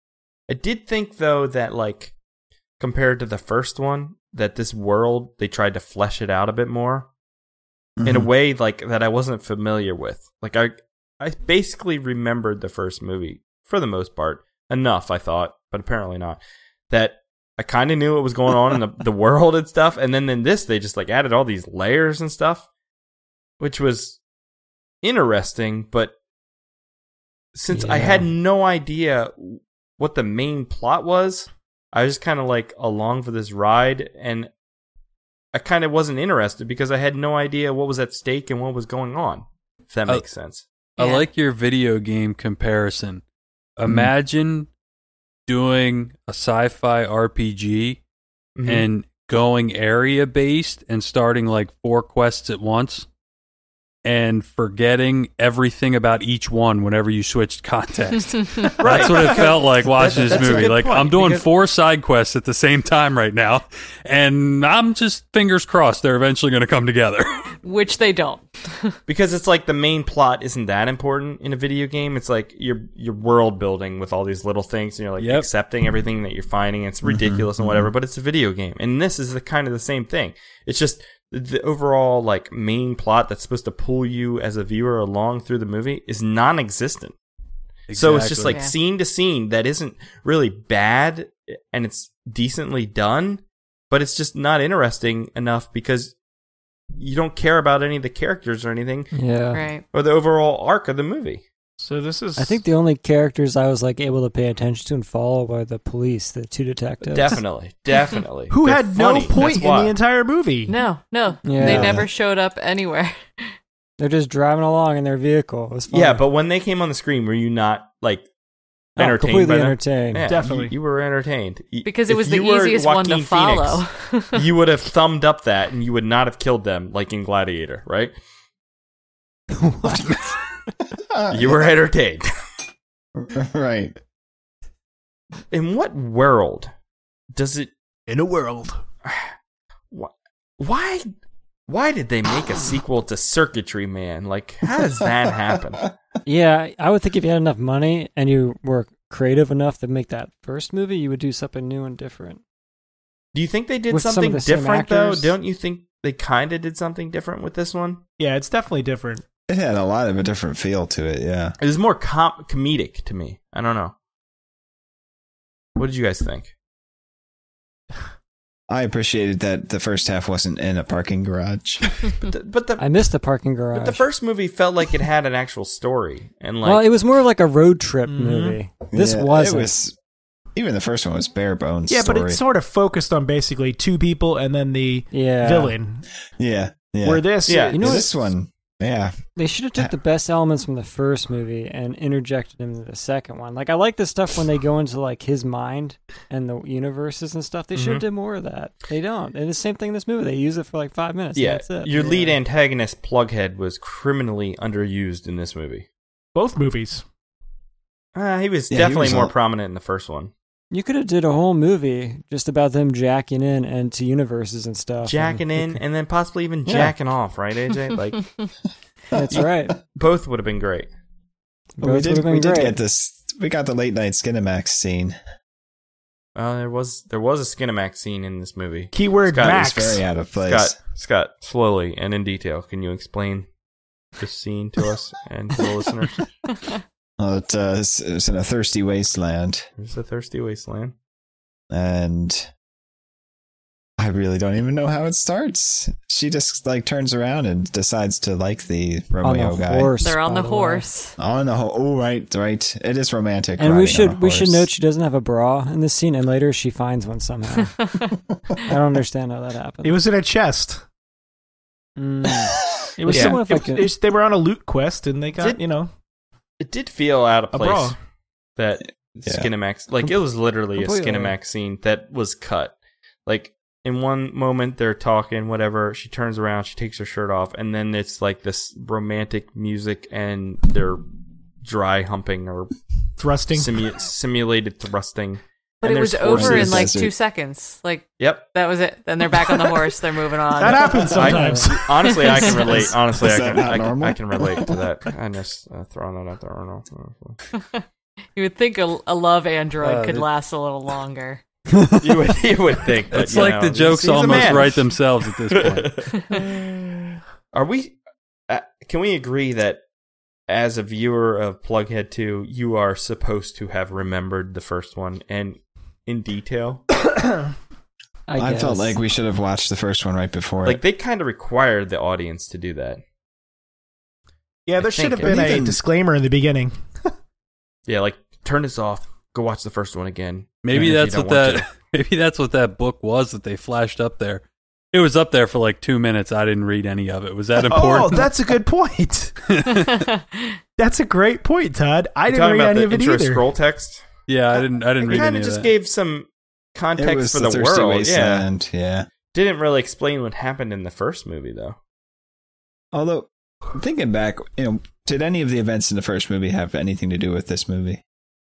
I did think though that like compared to the first one, that this world they tried to flesh it out a bit more in a Mhm. way like that I wasn't familiar with. Like I, I basically remembered the first movie for the most part enough, I thought, but apparently not. That I kind of knew what was going on in the, the world and stuff, and then in this they just like added all these layers and stuff, which was interesting. But since I had Yeah. no idea what the main plot was, I was just kind of like along for this ride, and I kind of wasn't interested because I had no idea what was at stake and what was going on. If that Uh, makes sense. I Yeah. like your video game comparison. Imagine doing a sci-fi R P G Mhm. and going area based and starting like four quests at once and forgetting everything about each one whenever you switched context. Right. That's what it felt like watching That's- this that's a movie. good Like point, I'm doing because- four side quests at the same time right now, and I'm just fingers crossed they're eventually going to come together. Which they don't. Because it's like the main plot isn't that important in a video game. It's like you're you're world building with all these little things, and you're like Yep. accepting everything that you're finding. It's ridiculous and whatever, but it's a video game, and this is the kind of the same thing. It's just the overall like main plot that's supposed to pull you as a viewer along through the movie is non-existent. So it's just Exactly. like Yeah. scene to scene that isn't really bad, and it's decently done, but it's just not interesting enough because you don't care about any of the characters or anything, Yeah. Right. or the overall arc of the movie. So this is. I think the only characters I was like able to pay attention to and follow were the police, the two detectives. Definitely, definitely. who They're had funny, no point that's in why. the entire movie. No, no. Yeah. They never showed up anywhere. They're just driving along in their vehicle. It was fun. Yeah, but when they came on the screen, were you not like Oh, entertained? completely by them? entertained. Yeah, Definitely. You, you were entertained Y- Because it if was the you were easiest one to Joaquin follow. Phoenix, you would have thumbed up that, and you would not have killed them like in Gladiator, right? You were entertained. Right. In what world does it? In a world. Wh- Why? Why did they make a sequel to Circuitry Man? Like, how does that happen? Yeah, I would think if you had enough money and you were creative enough to make that first movie, you would do something new and different. Do you think they did With some of something the same different though? actors? Don't you think they kind of did something different with this one? Yeah, it's definitely different. It had a lot of a different feel to it, yeah. It was more com- comedic to me. I don't know. What did you guys think? I appreciated that the first half wasn't in a parking garage. But the, but the, I missed the parking garage. but the first movie felt like it had an actual story, and like well, it was more like a road trip Mhm. movie. This Yeah, wasn't. It was, even the first one was bare bones. Yeah, story. but it sort of focused on basically two people and then the yeah. villain. Yeah, yeah. Where this, Yeah. You know this one, yeah. They should have took the best elements from the first movie and interjected them into the second one. Like I like the stuff when they go into like his mind and the universes and stuff. They should have Mhm. did more of that. They don't. And the same thing in this movie. They use it for like five minutes. and yeah, that's it. your lead Yeah. antagonist Plughead was criminally underused in this movie. both movies. Uh, he was Yeah, he definitely was more all- prominent in the first one. You could have did a whole movie just about them jacking in and to universes and stuff. Jacking and in and then possibly even Yeah. jacking off, right, A J? Like That's right. both would have been great. But we Both did, would've been we did great. get this. We got the late night Skinamax scene. Uh, there was there was a Skinamax scene in this movie. Keyword Scott, Max. It's very out of place. Scott, Scott, slowly and in detail, can you explain this scene to us and to the listeners? Well, it, uh, it's- it was in a thirsty wasteland, It's a thirsty wasteland. and I really don't even know how it starts. She just like turns around and decides to like the on Romeo the guy. horse. They're on by the way. horse. On the whole, oh right, right. It is romantic. And we riding on a should we should horse. note she doesn't have a bra in this scene, and later she finds one somehow. I don't understand how that happened. It was in a chest. Mm. It was Yeah. someone. If I could- It, they were on a loot quest and they got Did- you know. It did feel out of A place. bra. That Yeah. Skinamax, like it was literally a Completely. Skinamax scene that was cut. Like in one moment they're talking, whatever. She turns around, she takes her shirt off, and then it's like this romantic music, and they're dry humping or Thrusting. simu- simulated thrusting. But And it was there's over horses. in like Desert. two seconds. Like Yep. that was it. Then they're back on the horse. They're moving on. That happens I- sometimes. honestly, I can relate. Honestly, Is I that can. not I can, normal? I can relate to that. I'm just uh, throwing it out there. I don't know. You would think a, a love android Uh, could it- last a little longer. You would, you would think. But, It's you like know, the jokes he's a almost man. write themselves at this point. Are we? Uh, can we agree that as a viewer of Plughead two, you are supposed to have remembered the first one and in detail? I, I felt guess. like we should have watched the first one right before Like it. they kind of required the audience to do that. Yeah, there I should have think been a even- disclaimer in the beginning. Yeah, like turn this off. Go watch the first one again. Maybe even if that's you what don't want that maybe that's what that book was that they flashed up there. It was up there for like two minutes. I didn't read any of it. Was that Oh, important? that's a good point. That's a great point, Todd. I You didn't talking read about any the of it intro either. scroll text? yeah, I didn't. I didn't It read kind any of of just that. gave some context It was for the the, Thirsty world. Wasteland, Yeah. yeah. Didn't really explain what happened in the first movie, though. Although, thinking back, you know, did any of the events in the first movie have anything to do with this movie?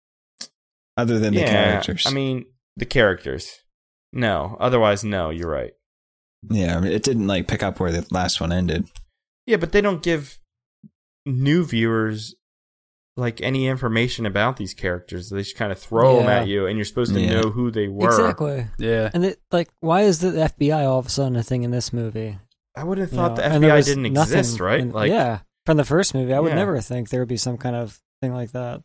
Other than yeah, the characters? I mean, the characters. No. Otherwise, no, you're right. Yeah, it didn't, like, pick up where the last one ended. Yeah, but they don't give new viewers like any information about these characters. They just kind of throw them Yeah. at you, and you're supposed to Yeah. know who they were. Exactly. Yeah. And it, like, why is the F B I all of a sudden a thing in this movie? I would have You thought know, the and F B there I was didn't nothing exist, right? in- Like, yeah, from the first movie, I would Yeah. never think there would be some kind of thing like that.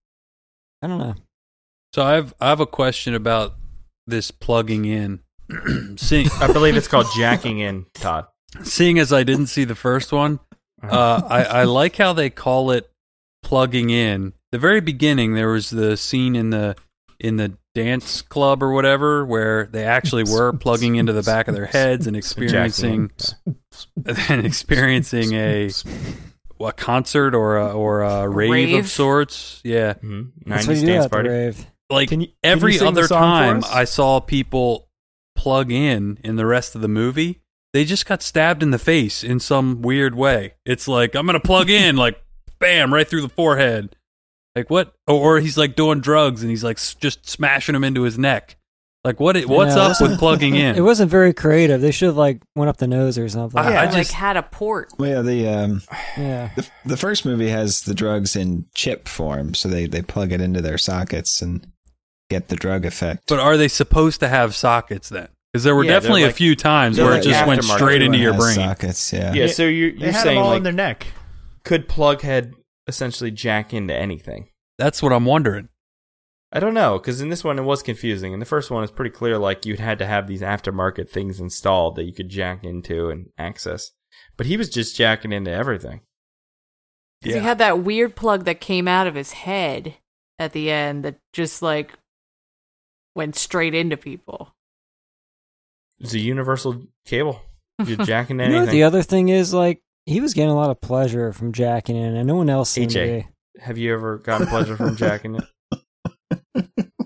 I don't know. So I have I have a question about this plugging in. seeing, I believe it's called jacking in, Todd. seeing as I didn't see the first one, uh, I, I like how they call it plugging in. The very beginning, there was the scene in the in the dance club or whatever where they actually were plugging into the back of their heads and experiencing and experiencing a a concert or a, or a rave, Rave? of sorts. Yeah. Mm-hmm. That's what nineties you do dance at the party. rave. Like Can you- can every you sing the other song for time us? I saw people plug in in the rest of the movie, they just got stabbed in the face in some weird way. It's like, I'm going to plug in, like, bam, right through the forehead. Like, what? Or he's, like, doing drugs, and he's, like, s- just smashing them into his neck. Like, what? i- what's Yeah, it up with wasn't- plugging in? It wasn't very creative. They should have, like, went up the nose or something. I- Yeah, I like just... had a port. Well, yeah, the, um, yeah. the the first movie has the drugs in chip form, so they, they plug it into their sockets and get the drug effect. But are they supposed to have sockets then? Because there were Yeah, they're definitely like- a few times they're where like it just went aftermarket. straight into Everyone your has brain. sockets, yeah. Yeah, so you're, They you're had saying, them all like, in their neck. could Plughead essentially jack into anything? That's what I'm wondering. I don't know, because in this one it was confusing. In the first one, it's pretty clear, like, you had to have these aftermarket things installed that you could jack into and access. But he was just jacking into everything. 'Cause he had that weird plug that came out of his head at the end that just like went straight into people. It's a universal cable. You're jacking You into know, anything. the other thing is, like, he was getting a lot of pleasure from jacking in, and no one else seemed A to J, have you ever gotten pleasure from jacking it? be.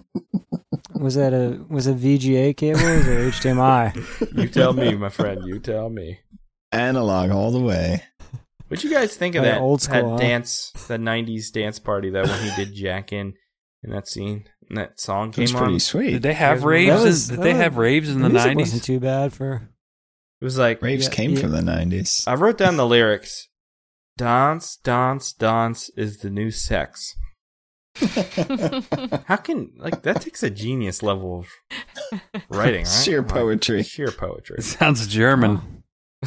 Was that a was it V G A cables or H D M I? You tell me, my friend. You tell me. Analog all the way. What'd you guys think of Oh, yeah, that, old school, that huh? dance, that nineties dance party that when he did jack in in that scene and that song It was came pretty on? sweet. Did they have That raves? was- in, did that they was- have raves in the music nineties? wasn't too bad for. It was like, Raves Yeah, came yeah. from the nineties. I wrote down the lyrics. Dance, dance, dance is the new sex. How can, like, that takes a genius level of writing, right? Sheer Like, poetry. sheer poetry. It sounds German.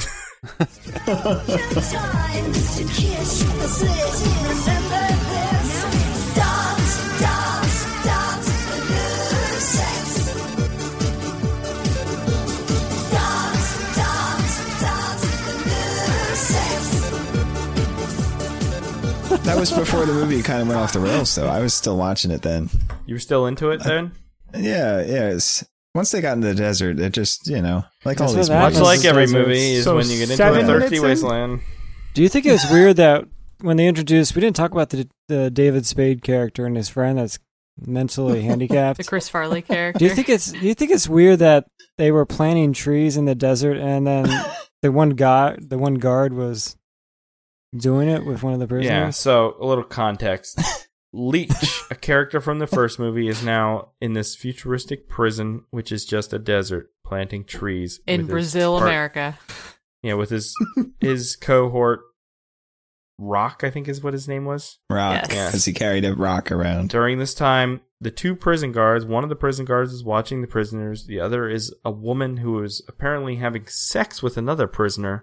That was before the movie kind of went off the rails, though. I was still watching it then. You were still into it then? Yeah, yeah. It's, once they got in the desert, it just, you know, like all That's these what Much happens. movies. like every Deserts. movie is So when you get into seven a thirsty minutes in? wasteland. Do you think it was weird that when they introduced, we didn't talk about the the David Spade character and his friend that's mentally handicapped? The Chris Farley character. Do you think it's do you think it's weird that they were planting trees in the desert and then the one guy, the one guard was doing it with one of the prisoners? Yeah, so a little context. Leech, a character from the first movie, is now in this futuristic prison, which is just a desert, planting trees. in with his Brazil, part- America? Yeah, with his his cohort, Rock, I think is what his name was. Rock, Yes. because he carried a rock around. During this time, the two prison guards, one of the prison guards is watching the prisoners, the other is a woman who is apparently having sex with another prisoner.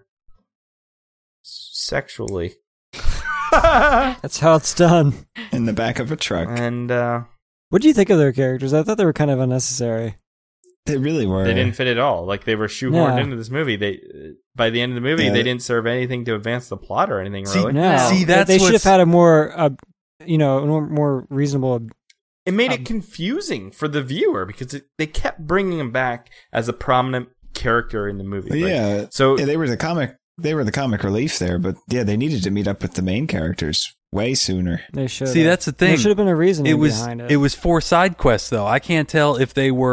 Sexually. That's how it's done. In the back of a truck. And uh, What do you think of their characters? I thought they were kind of unnecessary. They really were. they didn't fit at all. Like, they were shoehorned Yeah. into this movie. They by the end of the movie, Yeah. they didn't serve anything to advance the plot or anything, See, really. No, See, that's they should have what's- had a more, uh, you know, a more, more reasonable. It made Um, it confusing for the viewer because it, they kept bringing him back as a prominent character in the movie. Well, Like, yeah. So Yeah, they were the comic. They were the comic relief there, but yeah, they needed to meet up with the main characters way sooner. They should. See, that's the thing. There should have been a reason It was behind it. it was four side quests though. I can't tell if they were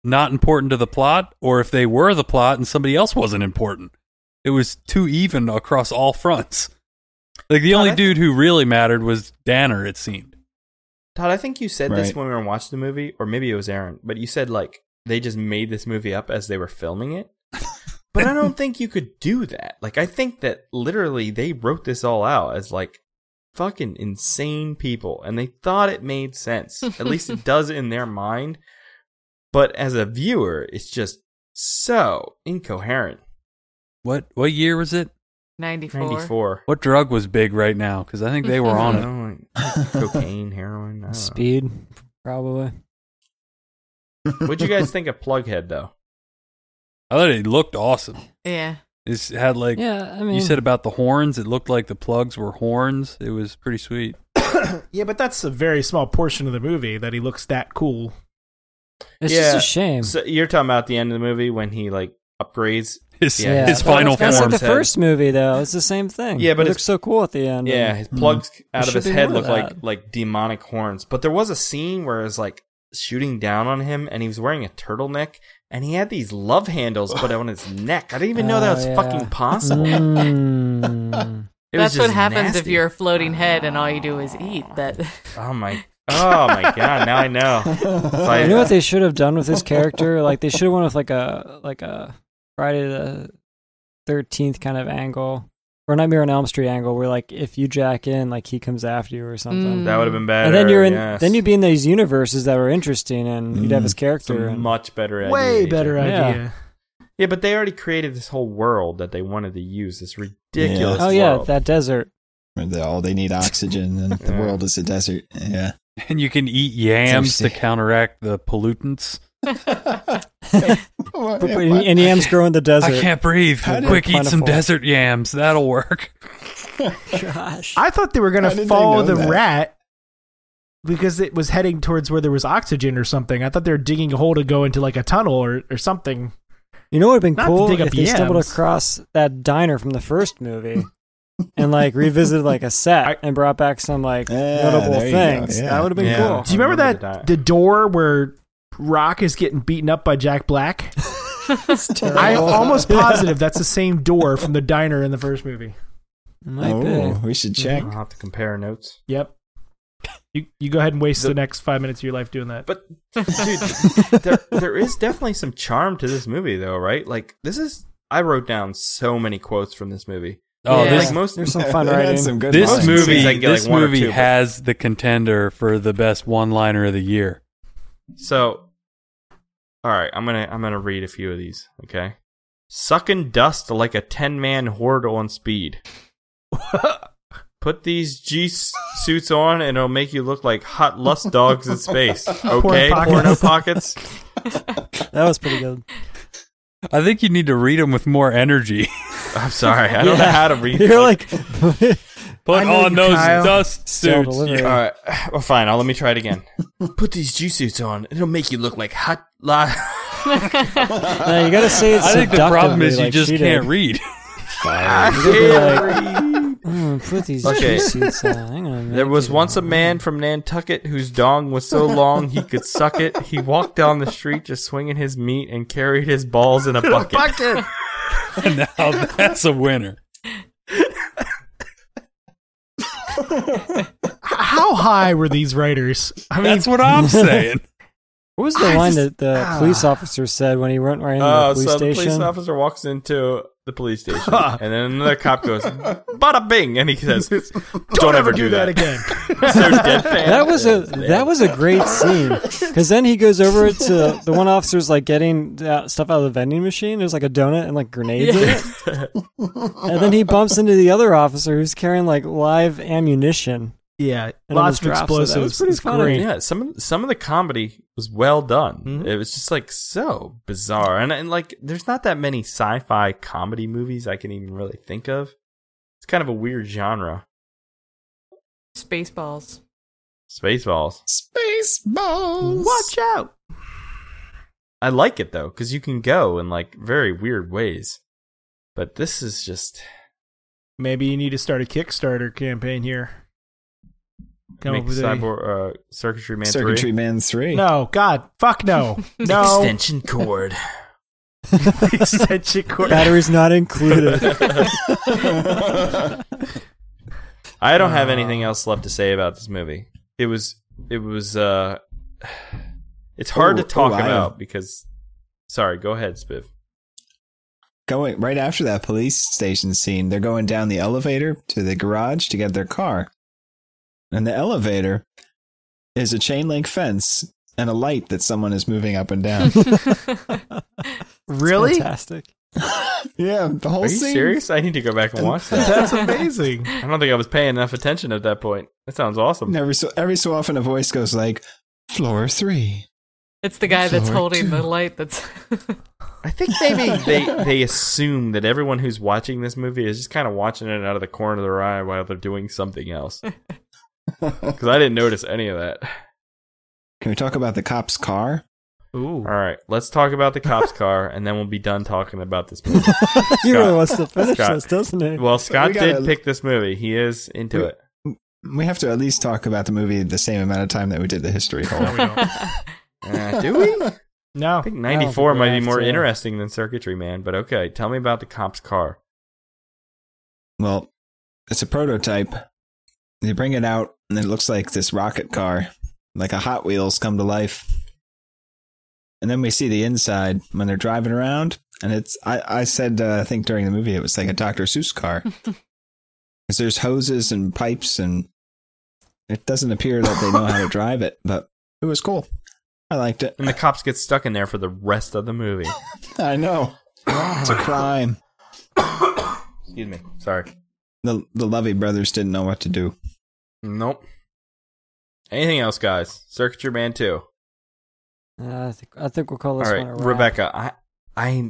not important to the plot, or if they were the plot and somebody else wasn't important. It was too even across all fronts. Like, the Todd, only I dude who really mattered was Danner, it seemed. Todd, I think you said this Right. when we were watching the movie, or maybe it was Aaron, but you said, like, they just made this movie up as they were filming it. But I don't think you could do that. Like, I think that literally they wrote this all out as, like, fucking insane people, and they thought it made sense. At least it does in their mind. But as a viewer, it's just so incoherent. What what year was it? ninety-four. ninety-four. What drug was big right now? Because I think they were on it. know, like, cocaine, heroin. I don't know. Speed, probably. What'd you guys think of Plughead, though? I thought it looked awesome. Yeah. It had like Yeah, I mean, you said about the horns. It looked like the plugs were horns. It was pretty sweet. Yeah, but that's a very small portion of the movie that he looks that cool. it's Yeah. just a shame. So you're talking about the end of the movie when he like upgrades His Yeah, his Well, final That's form. like the head. first movie, though. It's the same thing. Yeah, but it it's- looks so cool at the end. Yeah, and- his plugs out of should his be head more look of like that. like demonic horns. But there was a scene where it was like shooting down on him, and he was wearing a turtleneck, and he had these love handles put on his neck. I didn't even know that Oh, was yeah. fucking possible. Mm. It was That's what just happens if nasty. you're a floating head and all you do is eat. That Oh my! Oh my god! Now I know. So I- You know what they should have done with this character? Like they should have went with like a like a Friday the thirteenth kind of angle, or Nightmare on Elm Street angle, where like if you jack in, like he comes after you or something. Mm. That would have been better. And then you're in. yes. Then you'd be in these universes that were interesting, and you'd have his It's character. a and, much better idea. Way A J. better Yeah. idea. Yeah, but they already created this whole world that they wanted to use. This ridiculous. oh yeah, world. that desert. Where they, all they need oxygen, and the Yeah. world is a desert. Yeah. And you can eat yams to Interesting. counteract the pollutants. But- but- and yams grow in the desert. I can't breathe. How did- Quick, eat some Plentiful. desert yams. That'll work. Gosh. I thought they were going How to did they follow know the that? rat because it was heading towards where there was oxygen or something. I thought they were digging a hole to go into like a tunnel or, or something. You know what would have been Not to cool dig up if they stumbled yams. across that diner from the first movie and like revisited like a set I- and brought back some like Yeah, notable there you go, things. yeah. That would have been Yeah. cool. Do you remember, remember that the the, door where Rock is getting beaten up by Jack Black? I'm almost positive that's the same door from the diner in the first movie. Might Oh, be. we should check. I'll have to compare notes. Yep. You you go ahead and waste the, The- next five minutes of your life doing that. But dude, there there is definitely some charm to this movie, though, right? Like this is. I wrote down so many quotes from this movie. Oh, Yeah. this Like most There's some fun They had writing. some good this lines. movie, I can get, this like, one or movie two, but- has the contender for the best one-liner of the year. So, all right, I'm gonna I'm gonna read a few of these. Okay, sucking dust like a ten man horde on speed. Put these G s- suits on, and it'll make you look like hot lust dogs in space. Okay, Porn porno pockets. That was pretty good. I think you need to read them with more energy. I'm sorry, I don't know Yeah. how to read. You're like, Put I know on you, those Kyle. dust Still suits. delivering. All right, well, fine. I'll let me try it again. Put these G suits on, and it'll make you look like hot. La- no, you gotta say it I think the problem is you like just she can't did. read. I You gotta be can't like, read. "Mm, put these Okay. suits on. I'm gonna There make was you- once a man from Nantucket whose dong was so long he could suck it. He walked down the street just swinging his meat and carried his balls in a bucket. Bucket. Now that's a winner. How high were these writers? I mean, That's what I'm saying. What was the I line just- that the ah. police officer said when he went right into Oh, the police so the station? police officer walks into the police station, and then another cop goes, "Bada bing," and he says, "Don't, ever do that again. so deadpan. That was a that was a great scene because then he goes over to the one officer's like getting uh, stuff out of the vending machine. There's like a donut and like grenades in it, and then he bumps into the other officer who's carrying like live ammunition. Yeah, And lots almost of drops it. That was explosives. pretty It's funny. great. Yeah, some of some of the comedy was well done. Mhm. It was just like so bizarre, and and like there's not that many sci-fi comedy movies I can even really think of. It's kind of a weird genre. Spaceballs. Spaceballs. Spaceballs. Watch out. I like it though because you can go in like very weird ways, but this is just Maybe you need to start a Kickstarter campaign here. Come Make up with a- Cyborg, uh, Circuitry Man Circuitry three. Man three. No, God, fuck no, no Extension cord. extension cord. Batteries not included. I don't have anything else left to say about this movie. It was, it was, uh, it's hard Oh, to talk oh, I- about because, sorry, go ahead, Spiv. Going right after that police station scene, they're going down the elevator to the garage to get their car. And the elevator is a chain link fence and a light that someone is moving up and down. Really? Fantastic. Yeah, the whole Are you scene. serious? I need to go back and watch that. That's amazing. I don't think I was paying enough attention at that point. That sounds awesome. And every so every so often a voice goes like, "Floor three." It's the guy that's Floor holding two. the light that's. I think maybe they, they assume that everyone who's watching this movie is just kind of watching it out of the corner of their eye while they're doing something else. Because I didn't notice any of that. Can we talk about the cop's car? Ooh. All right, let's talk about the cop's car, and then we'll be done talking about this movie. He really wants to finish Scott. this, doesn't he? Well, Scott We gotta- did pick this movie. He is into We- it. We have to at least talk about the movie the same amount of time that we did the history hole. No, we don't. Uh, do we? I No. think I don't ninety-four think we might be have more to. interesting than Circuitry Man, but okay. Tell me about the cop's car. Well, it's a prototype. They bring it out, and it looks like this rocket car, like a Hot Wheels come to life. And then we see the inside when they're driving around, and it's. I, I said, uh, I think during the movie, it was like a Doctor Seuss car. Because there's hoses and pipes, and it doesn't appear that they know how to drive it, but it was cool. I liked it. And the cops get stuck in there for the rest of the movie. I know. It's a crime. Excuse me. Sorry. The the Lovey brothers didn't know what to do. Nope. Anything else, guys? Circuitry Man two. Uh, I think I think we'll call this All one a right, wrap. Rebecca. I, I,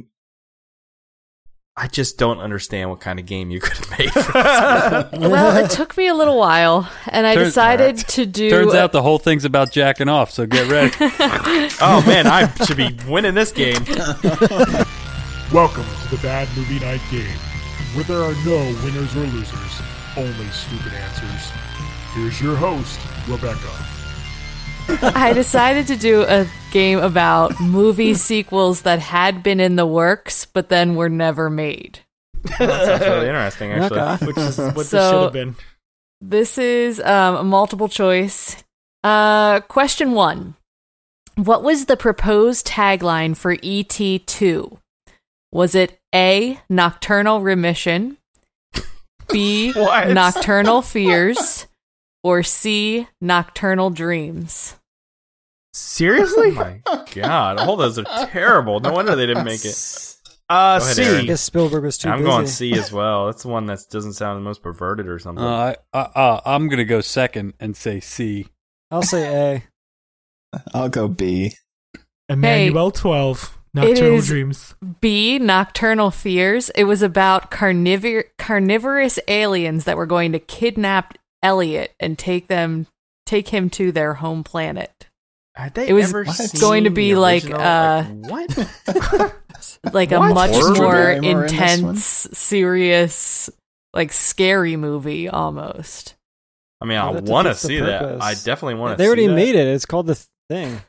I just don't understand what kind of game you could have made. For this. Well, it took me a little while, and I Turns- decided to do. Turns out the whole thing's about jacking off, so get ready. Oh man, I should be winning this game. Welcome to the Bad Movie Night Game, where there are no winners or losers, only stupid answers. Here's your host, Rebecca. I decided to do a game about movie sequels that had been in the works, but then were never made. That sounds really interesting, actually. Okay. Which is what this So- should have been. This is um, a multiple choice. Uh, question one. What was the proposed tagline for E T two? Was it A, Nocturnal Remission, B, What? Nocturnal Fears, or C, Nocturnal Dreams? Seriously? Oh my god, all those are terrible. No wonder they didn't make it. Uh, Go ahead, C. Aaron. I guess Spielberg was too I'm busy. going C as well. That's the one that doesn't sound the most perverted or something. Uh, I, I, uh, I'm going to go second and say C. I'll say A. I'll go B. Emmanuel twelve. Nocturnal is- Dreams. B, Nocturnal Fears. It was about carnivor- carnivorous aliens that were going to kidnap Elliot and take them take him to their home planet. Had they It was ever going to seen be the like, original? uh, what? Like a What? much Horror? more Barrymore in this intense, serious, like scary movie almost. I mean, Well, I that want to defeats the see that. purpose. I definitely want to. They see already that. made it. It's called The Thing.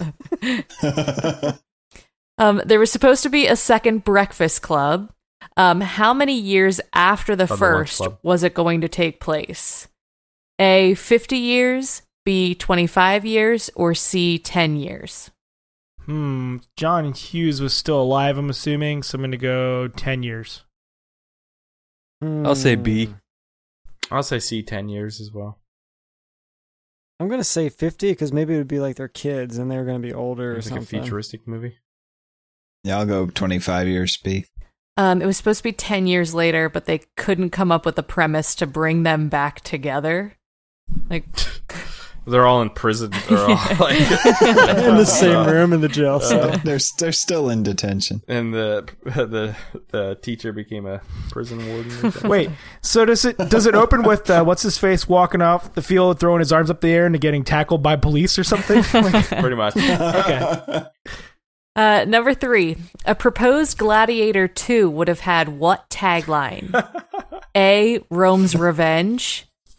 Um, there was supposed to be a second Breakfast Club. Um, how many years after the Oh, the Lunch first Club. was it going to take place? A, fifty years, B, twenty-five years, or C, ten years? Hmm. John Hughes was still alive, I'm assuming, so I'm going to go ten years. I'll say B. Hmm. I'll say C. Ten years as well. I'm going to say fifty because maybe it would be like their kids and they're going to be older or It's like a something. futuristic movie. Yeah, I'll go twenty-five years B. Um, it was supposed to be ten years later, but they couldn't come up with a premise to bring them back together. Like, They're all in prison. They're all like in the same room in the jail cell. They're they're still in detention. And the the the teacher became a prison warden. Or something. Wait, so does it does it open with uh, what's his face walking off the field, throwing his arms up the air, and getting tackled by police or something? Like, Pretty much. okay. uh, number three, a proposed Gladiator two would have had what tagline? A, Rome's Revenge,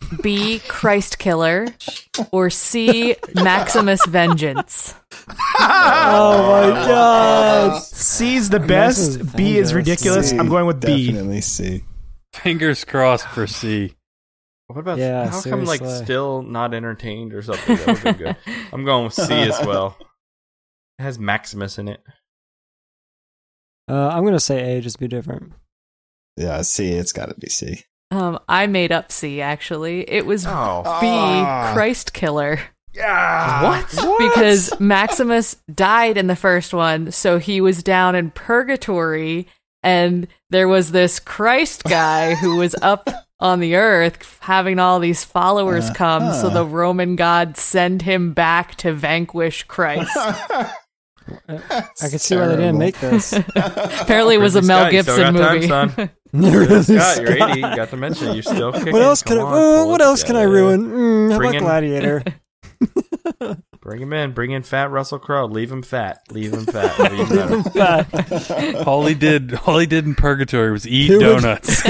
B. Christ Killer, or C. Maximus Vengeance? Oh my god! C's the best. B is ridiculous. C, I'm going with B. Definitely C. Fingers crossed for C. What about Yeah, how come like seriously. still not entertained or something? That would be good. I'm going with C as well. It has Maximus in it. Uh, I'm gonna say A, just be different. Yeah, C. It's got to be C. Um, I made up C, actually. It was Oh, B. Ah. Christ Killer. yeah. What? Because Maximus died in the first one, so he was down in purgatory, and there was this Christ guy who was up on the earth having all these followers Uh, come, huh. so the Roman gods send him back to vanquish Christ. I can see why they didn't make this. Apparently, it was a Ridley Mel Scott, you still Gibson got time, movie. son. Really Scott, you're Scott. eighty. You got to mention you're still kicking. What else Come can I? on, Uh, pull what it else can I together. ruin? Mm, how Bring about in- Gladiator? Bring him in. Bring in fat Russell Crowe. Leave him fat. Leave him fat. Leave him better. All he did, all he did in purgatory was eat Who would- donuts.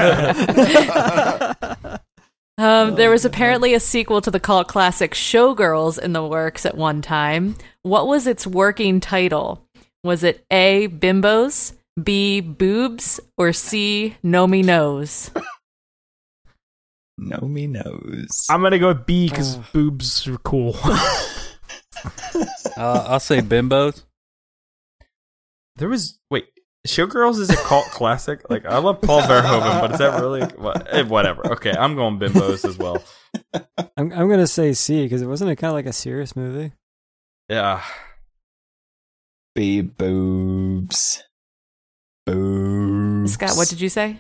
Um, there was apparently a sequel to the cult classic Showgirls in the works at one time. What was its working title? Was it A. Bimbos, B. Boobs, or C. No Me Knows? No me knows. I'm gonna go with B because boobs are cool. uh, I'll say bimbos. There was wait. Showgirls is a cult classic. Like I love Paul Verhoeven, but is that really what, eh, whatever? Okay, I'm going bimbos as well. I'm I'm gonna say C because it wasn't it kind of like a serious movie. Yeah. B boobs. Boobs. Scott, what did you say?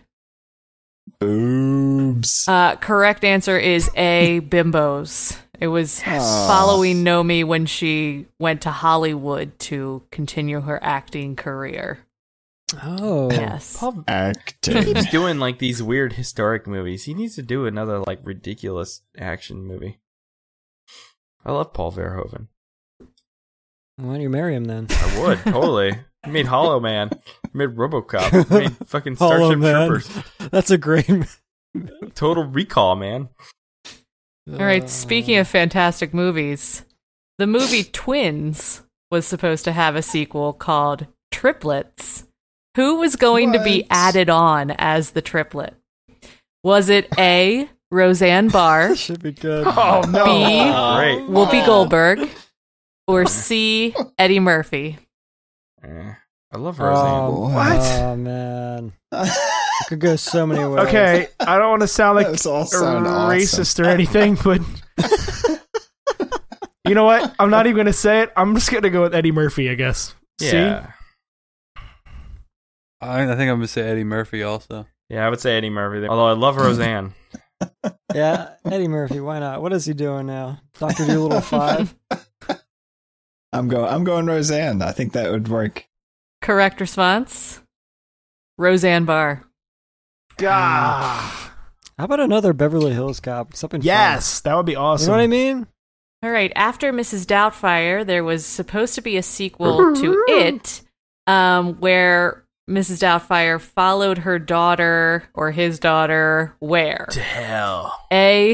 Boobs. Uh, correct answer is A. Bimbos. It was Yes. following Nomi when she went to Hollywood to continue her acting career. Oh, Yes. Paul Acting. he keeps doing like these weird historic movies. He needs to do another like ridiculous action movie. I love Paul Verhoeven. why don't you marry him then? I would totally. He made Hollow Man. He made RoboCop. He made fucking Hollow Starship Man. Troopers. That's a great. Total Recall, man. All right, speaking of fantastic movies, the movie Twins was supposed to have a sequel called Triplets. Who was going to be What? added on as the triplet? Was it A. Roseanne Barr, should be good. Oh no! B. Great. Whoopi Goldberg, or C. Eddie Murphy? Eh, I love Roseanne. Oh, What? Oh man, it could go so many ways. Okay, I don't want to sound like Those all sound awesome. racist or anything, but you know what? I'm not even gonna say it. I'm just gonna go with Eddie Murphy, I guess. Yeah. I, I think I'm gonna say Eddie Murphy also. Yeah, I would say Eddie Murphy. There. Although I love Roseanne. Yeah, Eddie Murphy. Why not? What is he doing now? Doctor Dolittle five. I'm going. I'm going Roseanne. I think that would work. Correct response? Roseanne Barr. God. How about another Beverly Hills Cop? Something. fun. Yes, that would be awesome. You know what I mean? All right, after Missus Doubtfire, there was supposed to be a sequel to It, um, where Missus Doubtfire followed her daughter or his daughter where? To hell. A.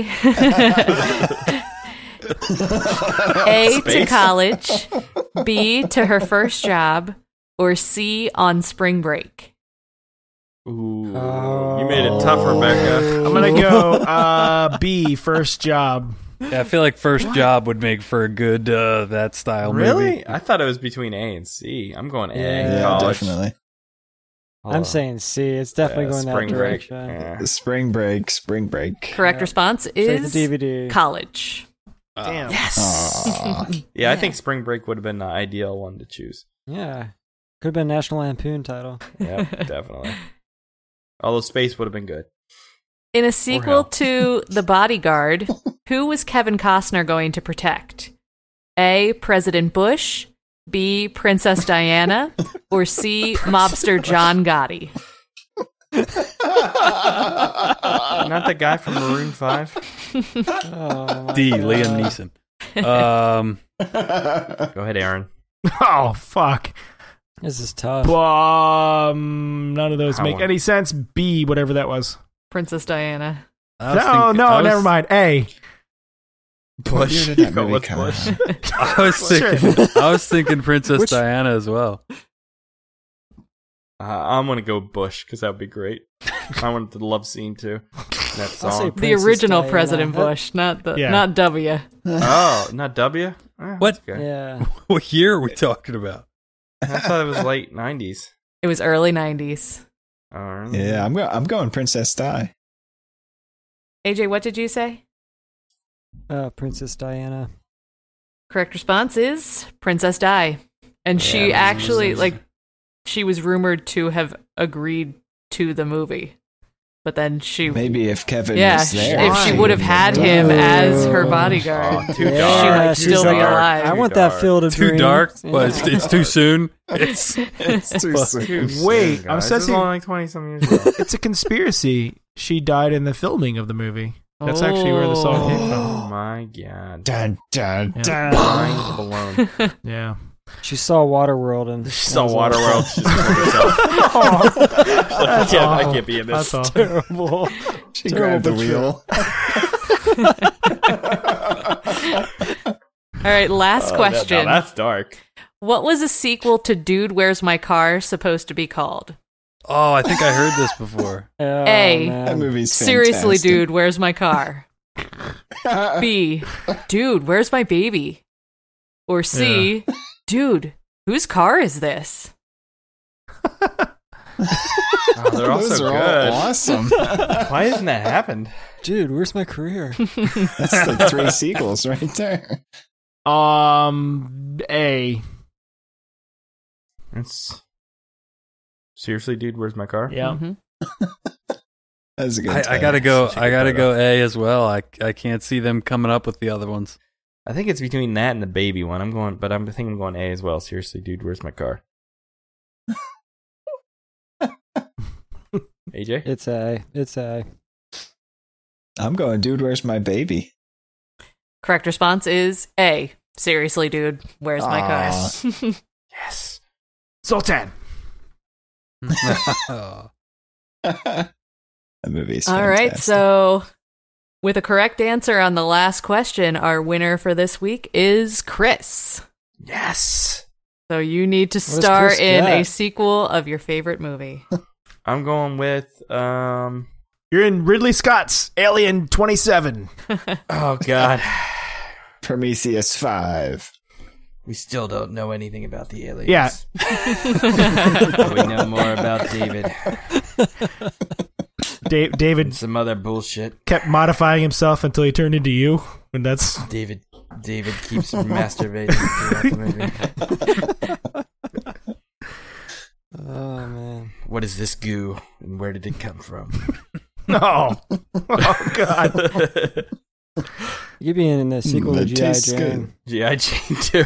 A to Space. college, B to her first job, or C on spring break. Ooh, Oh. you made it tough, Rebecca. I'm gonna go uh, B, first job. Yeah, I feel like first job would make for a good uh, that style Really? movie. I thought it was between A and C. I'm going A. Yeah, Yeah, college. definitely. I'm Oh. saying C. It's definitely Yeah, going that spring break. direction. Yeah. Spring break. Spring break. Correct Yeah. response Straight to is D V D. college. Damn. Yes. Aw. Yeah, I Yeah. think Spring Break would have been the ideal one to choose. Yeah, could have been National Lampoon title. Yeah, definitely. Although Space would have been good. In a hell. sequel to The Bodyguard, who was Kevin Costner going to protect? A. President Bush, B. Princess Diana, or C. Mobster John Gotti? Not the guy from Maroon five? Oh, my D. God. Liam Neeson. Um, Go ahead, Aaron. Oh fuck. This is tough. Um, none of those How make one? any sense. B, whatever that was. Princess Diana. I was No, thinking- no, I was- never mind. A. What year did that movie come out? I was thinking, I was thinking Princess Which- Diana as well. Uh, I'm gonna go Bush because that would be great. I wanted the love scene too. That I'll say song. The Princess original Diana. President That- Bush, not the Yeah. not W. Oh, not W. Oh, What? that's okay. Yeah. What year are we talking about? I thought it was late nineties. It was early nineties. Oh, Yeah, I'm go- I'm going Princess Di. A J, what did you say? Uh, Princess Diana. Correct response is Princess Di. And she Yeah, actually, Princess. like, she was rumored to have agreed to the movie. But then she. Maybe if Kevin yeah, was sh- there, if she would have had him as her bodyguard, Oh, too she dark. would she's still be like, alive. I Too want that dark. field of Too dreams. dark? Yeah. Well, it's, it's too soon. It's it's too soon. Too Wait, soon, I'm guys. This is sensing- only like twenty some years ago. It's a conspiracy. She died in the filming of the movie. That's actually where the song came from. Oh my god. Dun, dun, Yeah. dun. Mind blown. Yeah. She saw Waterworld and She saw Waterworld. She's killed herself. I, can't, I can't be in this. That's awful. terrible. She grabbed the wheel. All right, last Oh, question. Now that's dark. What was a sequel to Dude, Where's My Car supposed to be called? oh, I think I heard this before. Oh, A. man. That movie's Seriously, fantastic. dude, where's my car? B. Dude, where's my baby? Or C. Dude, whose car is this? Oh, they're all Those so are good. all awesome. Why hasn't that happened? Dude, where's my career? That's like three sequels right there. Um, A. It's seriously, dude. Where's my car? Yeah. Mhm. That's a good. I, I title. gotta go. Should I get gotta that go A as well. I I can't see them coming up with the other ones. I think it's between that and the baby one. I'm going, but I'm thinking I'm going A as well. Seriously, dude. Where's my car? A J. It's A. It's A. I'm going, dude. Where's my baby? Correct response is A. Seriously, dude, where's my Aw. car? Yes. Sultan. Oh. That movie's All right, fantastic. so with a correct answer on the last question, our winner for this week is Chris. Yes. So you need to does star Chris in a get? sequel of your favorite movie. I'm going with um. You're in Ridley Scott's Alien twenty-seven. Oh God. Prometheus five. We still don't know anything about the aliens. Yeah. We know more about David Da- David and some other bullshit. kept modifying himself until he turned into you. And that's David David keeps masturbating throughout the movie. Oh, man. What is this goo and where did it come from? oh, oh God. You'd be in the sequel to That G I. tastes Jane. G I. Jane too.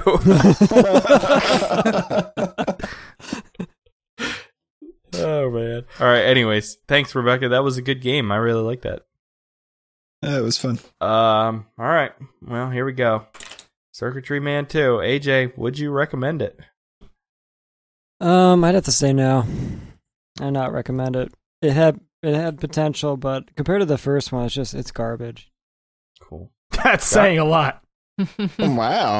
Oh man. All right, anyways, thanks Rebecca. That was a good game. I really like that. That was fun. Um all right. Well, here we go. Circuitry Man two. A J, would you recommend it? Um, I'd have to say no. I'd not recommend it. It had it had potential, but compared to the first one, it's just it's garbage. Cool. That's saying a lot. Wow.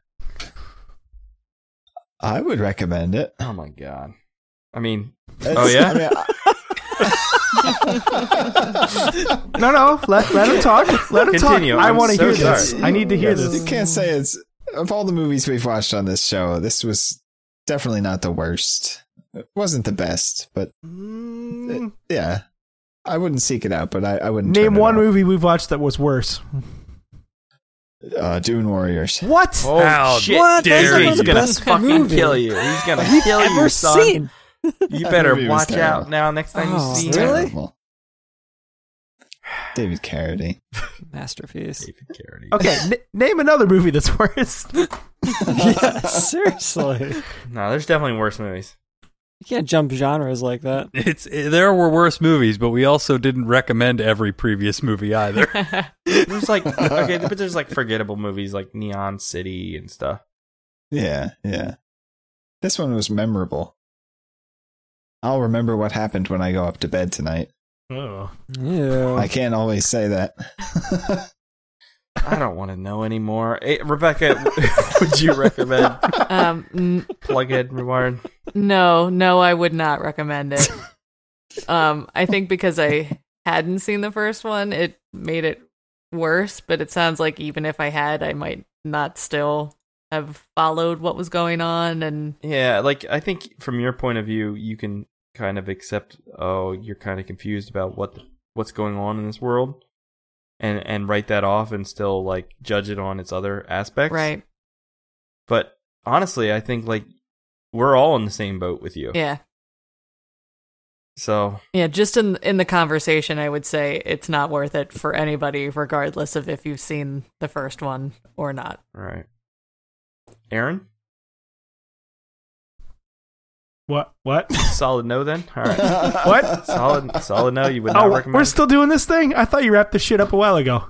I would recommend it. Oh my god. I mean, It's- oh yeah? I mean, I- No, no. Let, let him talk. Let him Continue. talk. I I'm want to so hear sorry. this. I need to hear you this. can't say it's of all the movies we've watched on this show. This was definitely not the worst. It wasn't the best, but Mm, yeah, I wouldn't seek it out. But I, I wouldn't turn Name it one off. movie we've watched that was worse. Uh, Dune Warriors. What? Oh How shit! What? dare That's you. He's gonna Best fucking movie kill you. He's gonna We've kill you, ever son. seen. You That better movie was watch terrible. out now. Next time Oh, you see really? him. Terrible. David Carradine. Masterpiece. David Carradine. Okay, n- name another movie that's worse. Yeah, seriously. No, there's definitely worse movies. You can't jump genres like that. It's there were worse movies, but we also didn't recommend every previous movie either. There's like okay, but there's like forgettable movies like Neon City and stuff. Yeah, yeah. This one was memorable. I'll remember what happened when I go up to bed tonight. Oh. Yeah. I can't always say that. I don't want to know anymore. Hey, Rebecca, would you recommend Um, n- Plughead Rewired? no, no, I would not recommend it. um, I think because I hadn't seen the first one, it made it worse. But it sounds like even if I had, I might not still have followed what was going on. And Yeah, like I think from your point of view, you can kind of accept. Oh, you're kind of confused about what the, what's going on in this world. And and write that off and still like judge it on its other aspects. right, But honestly, I think like we're all in the same boat with you. yeah, So yeah. Just in in the conversation, I would say it's not worth it for anybody, regardless of if you've seen the first one or not. all right. Aaron? What? What? Solid no then? All right. What? Solid solid no, you would not Oh, recommend. we're still doing this thing? I thought you wrapped this shit up a while ago.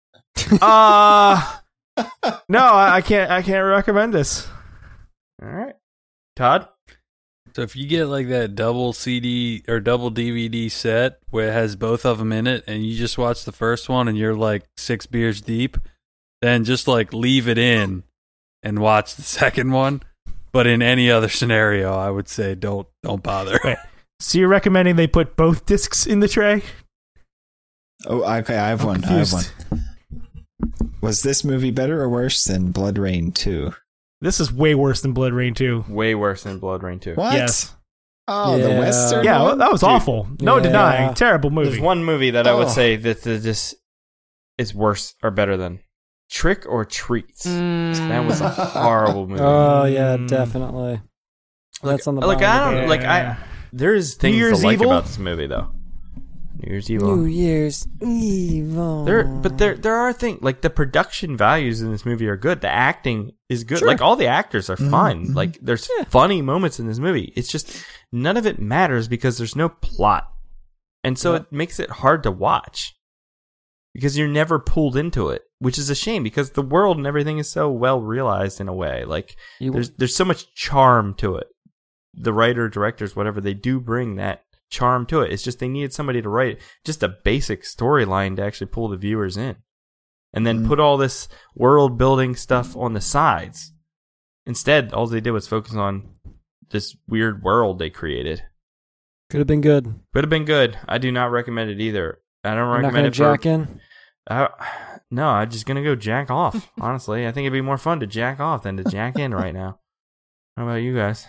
Uh no, I, I can't. I can't recommend this. All right. Todd? So if you get like that double C D or double D V D set where it has both of them in it, and you just watch the first one and you're like six beers deep, then just like leave it in and watch the second one. But in any other scenario, I would say don't don't bother. Wait, so you're recommending they put both discs in the tray? Oh, okay. I have I'm one. I have confused. one. Was this movie better or worse than Blood Rain two? This is way worse than Blood Rain two. Way worse than Blood Rain two. What? Yes. Oh, the Yeah. Western Yeah, one? that was Dude. awful. No Yeah. denying. Terrible movie. There's one movie that I would Oh. say that the, this is worse or better than Trick or Treats. Mm. That was a horrible movie. Oh yeah, Mm. definitely. Look, That's on the like bottom I of don't the like I. Yeah. There's things to Year's like Evil? about this movie though. New Year's Evil. New Year's Evil. There, but there, there are things like the production values in this movie are good. The acting is good. Sure. Like all the actors are fun. Mhm. Like there's funny moments in this movie. It's just none of it matters because there's no plot, and so Yep. it makes it hard to watch because you're never pulled into it, which is a shame because the world and everything is so well realized in a way. Like You- there's there's so much charm to it. The writer, directors, whatever, they do bring that charm to it. It's just they needed somebody to write just a basic storyline to actually pull the viewers in. And then Mm. put all this world building stuff on the sides. Instead, all they did was focus on this weird world they created. Could have been good. Would have been good. I do not recommend it either. I don't You're not recommend gonna it for jack in. uh, no, I'm just gonna go jack off. Honestly, I think it'd be more fun to jack off than to jack in right now. How about you guys?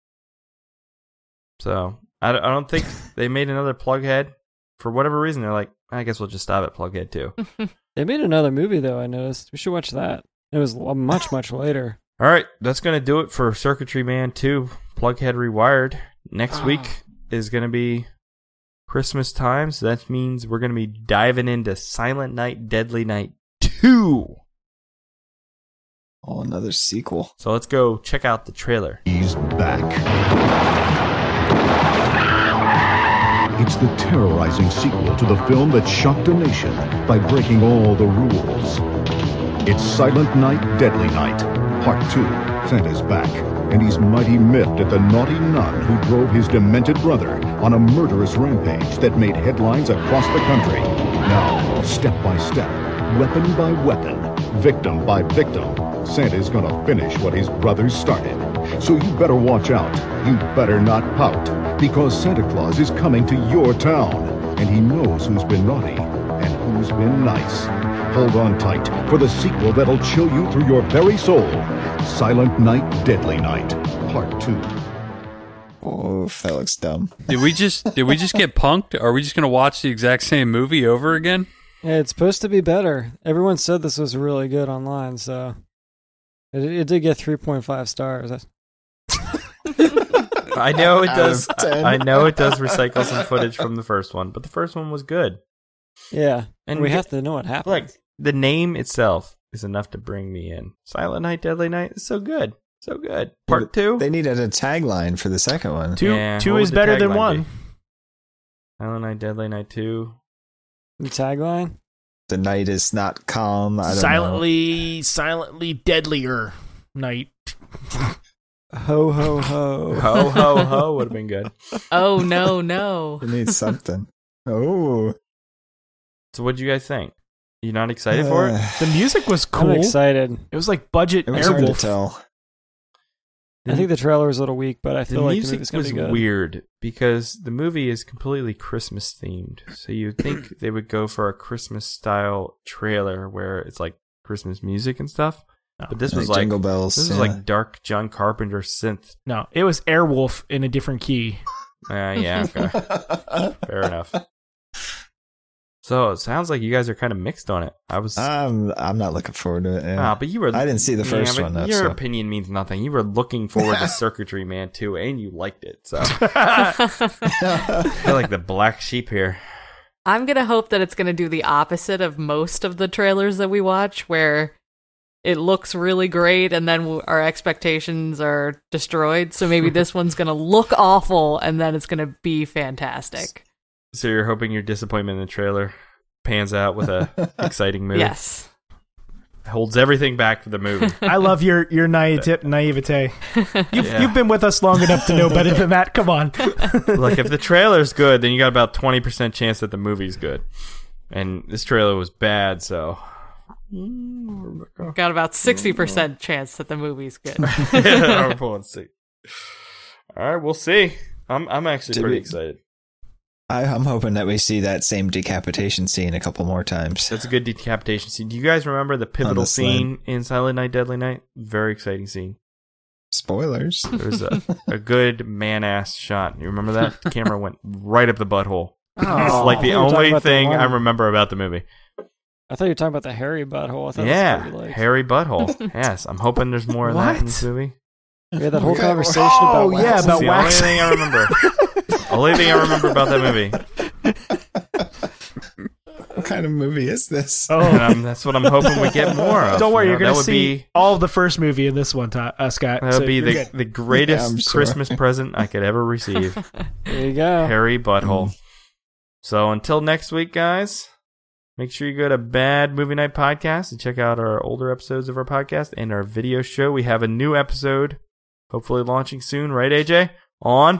So I, I don't think they made another Plughead for whatever reason. They're like, I guess we'll just stop at Plughead too. They made another movie though. I noticed. We should watch that. It was l- much much later. All right, that's gonna do it for Circuitry Man two, Plughead Rewired. Next week is gonna be Christmas time, so that means we're gonna be diving into Silent Night, Deadly Night two. Oh, another sequel. So let's go check out the trailer. He's back. It's the terrorizing sequel to the film that shocked a nation by breaking all the rules. It's Silent Night, Deadly Night, Part two. Santa's back, and he's mighty miffed at the naughty nun who drove his demented brother on a murderous rampage that made headlines across the country. Now, step by step, weapon by weapon, victim by victim, Santa's gonna finish what his brother started. So you better watch out. You better not pout, because Santa Claus is coming to your town, and he knows who's been naughty and who's been nice. Hold on tight for the sequel that'll chill you through your very soul. Silent Night, Deadly Night, Part two. Oh, that looks dumb. Did we just did we just get punked? Are we just gonna watch the exact same movie over again? Yeah, it's supposed to be better. Everyone said this was really good online, so it, it did get three point five stars. I know it Out does. of ten. I know it does recycle some footage from the first one, but the first one was good. Yeah, And and we ju- have to know what happened. Like the name itself is enough to bring me in. Silent Night, Deadly Night is so good, so good. Part two. They needed a tagline for the second one. Two Yeah, two what is would the better than tagline one. be? Silent Night, Deadly Night two. The tagline? The night is not calm. I don't Silently, silently deadlier night. Ho ho ho. Ho ho ho would have been good. Oh no, no. know. It needs something. Oh. So what do you guys think? You not excited for it? The music was cool. I'm excited. It was like budget It was hard to Airwolf. tell. I think the trailer was a little weak, but I The feel like the music movie's gonna was be good. weird because the movie is completely Christmas themed. So you'd think they would go for a Christmas style trailer where it's like Christmas music and stuff. But this Like was like Jingle Bells, This was yeah. like dark John Carpenter synth. No, it was Airwolf in a different key. Uh, yeah, okay. Fair enough. So it sounds like you guys are kind of mixed on it. I was, I'm I'm not looking forward to it. Yeah. ah, but you were. I didn't see the first yeah, one. but Though, your so. opinion means nothing. You were looking forward to Circuitry Man too, and you liked it. So I feel like the black sheep here. I'm going to hope that it's going to do the opposite of most of the trailers that we watch, where it looks really great and then our expectations are destroyed. So maybe this one's going to look awful and then it's going to be fantastic. So you're hoping your disappointment in the trailer pans out with a exciting movie? Yes. Holds everything back for the movie. I love your your naivete. naivete. You've, Yeah. you've been with us long enough to know better than that. Come on. Look, if the trailer's good, then you got about twenty percent chance that the movie's good. And this trailer was bad, so... Got about sixty percent chance that the movie's good. Yeah, we're pulling C. All right, we'll see. I'm I'm actually Did pretty we- excited. I, I'm hoping that we see that same decapitation scene a couple more times. That's a good decapitation scene. Do you guys remember the pivotal the sled. scene in Silent Night, Deadly Night? Very exciting scene. Spoilers. There's a, a good man-ass shot. You remember that? The camera went right up the butthole. It's Oh, like I the thought you were talking only about the thing I one- remember about the movie. I thought you were talking about the hairy butthole. I thought Yeah, that's what you liked. hairy butthole. Yes, I'm hoping there's more of that in What? this movie. We had that whole Okay. conversation Oh, about yeah, waxing. about the wax. only thing I remember. Only thing I remember about that movie. What kind of movie is this? Oh, And um, that's what I'm hoping we get more of. don't worry. You You're know, going that to would see be all of the first movie in this one, Todd, uh, Scott. that would So be you're the good. the greatest Yeah, I'm sure. Christmas present I could ever receive. There you go. Hairy butthole. So until next week, guys, make sure you go to Bad Movie Night Podcast and check out our older episodes of our podcast and our video show. We have a new episode, hopefully launching soon, right, A J? On?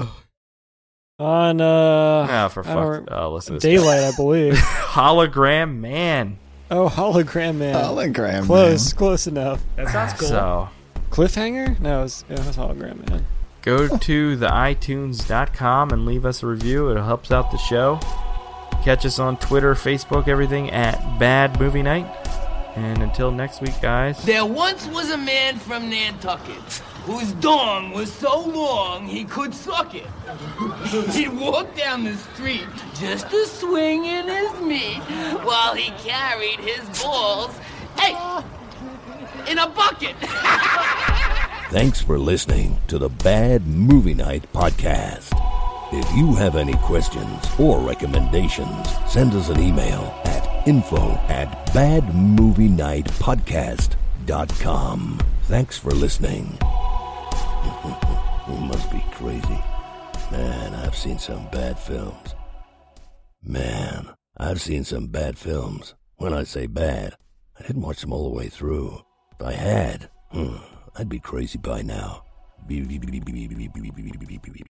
On uh, Ah, for I don't fuck. re- Oh, listen to this. Daylight, I believe. Hologram Man. Oh, hologram man. Hologram Close, Man. close enough. That sounds cool. So Cliffhanger? No, it was, it was hologram man. go to the itunes dot com and leave us a review. It helps out the show. Catch us on Twitter, Facebook, everything at Bad Movie Night. And until next week, guys. There once was a man from Nantucket whose dong was so long he could suck it. He'd walk down the street just a swinging his meat while he carried his balls, hey, in a bucket. Thanks for listening to the Bad Movie Night Podcast. If you have any questions or recommendations, send us an email at info at badmovienightpodcast dot com. Thanks for listening. You must be crazy. Man, I've seen some bad films. Man, I've seen some bad films. When I say bad, I didn't watch them all the way through. If I had, hmm, I'd be crazy by now.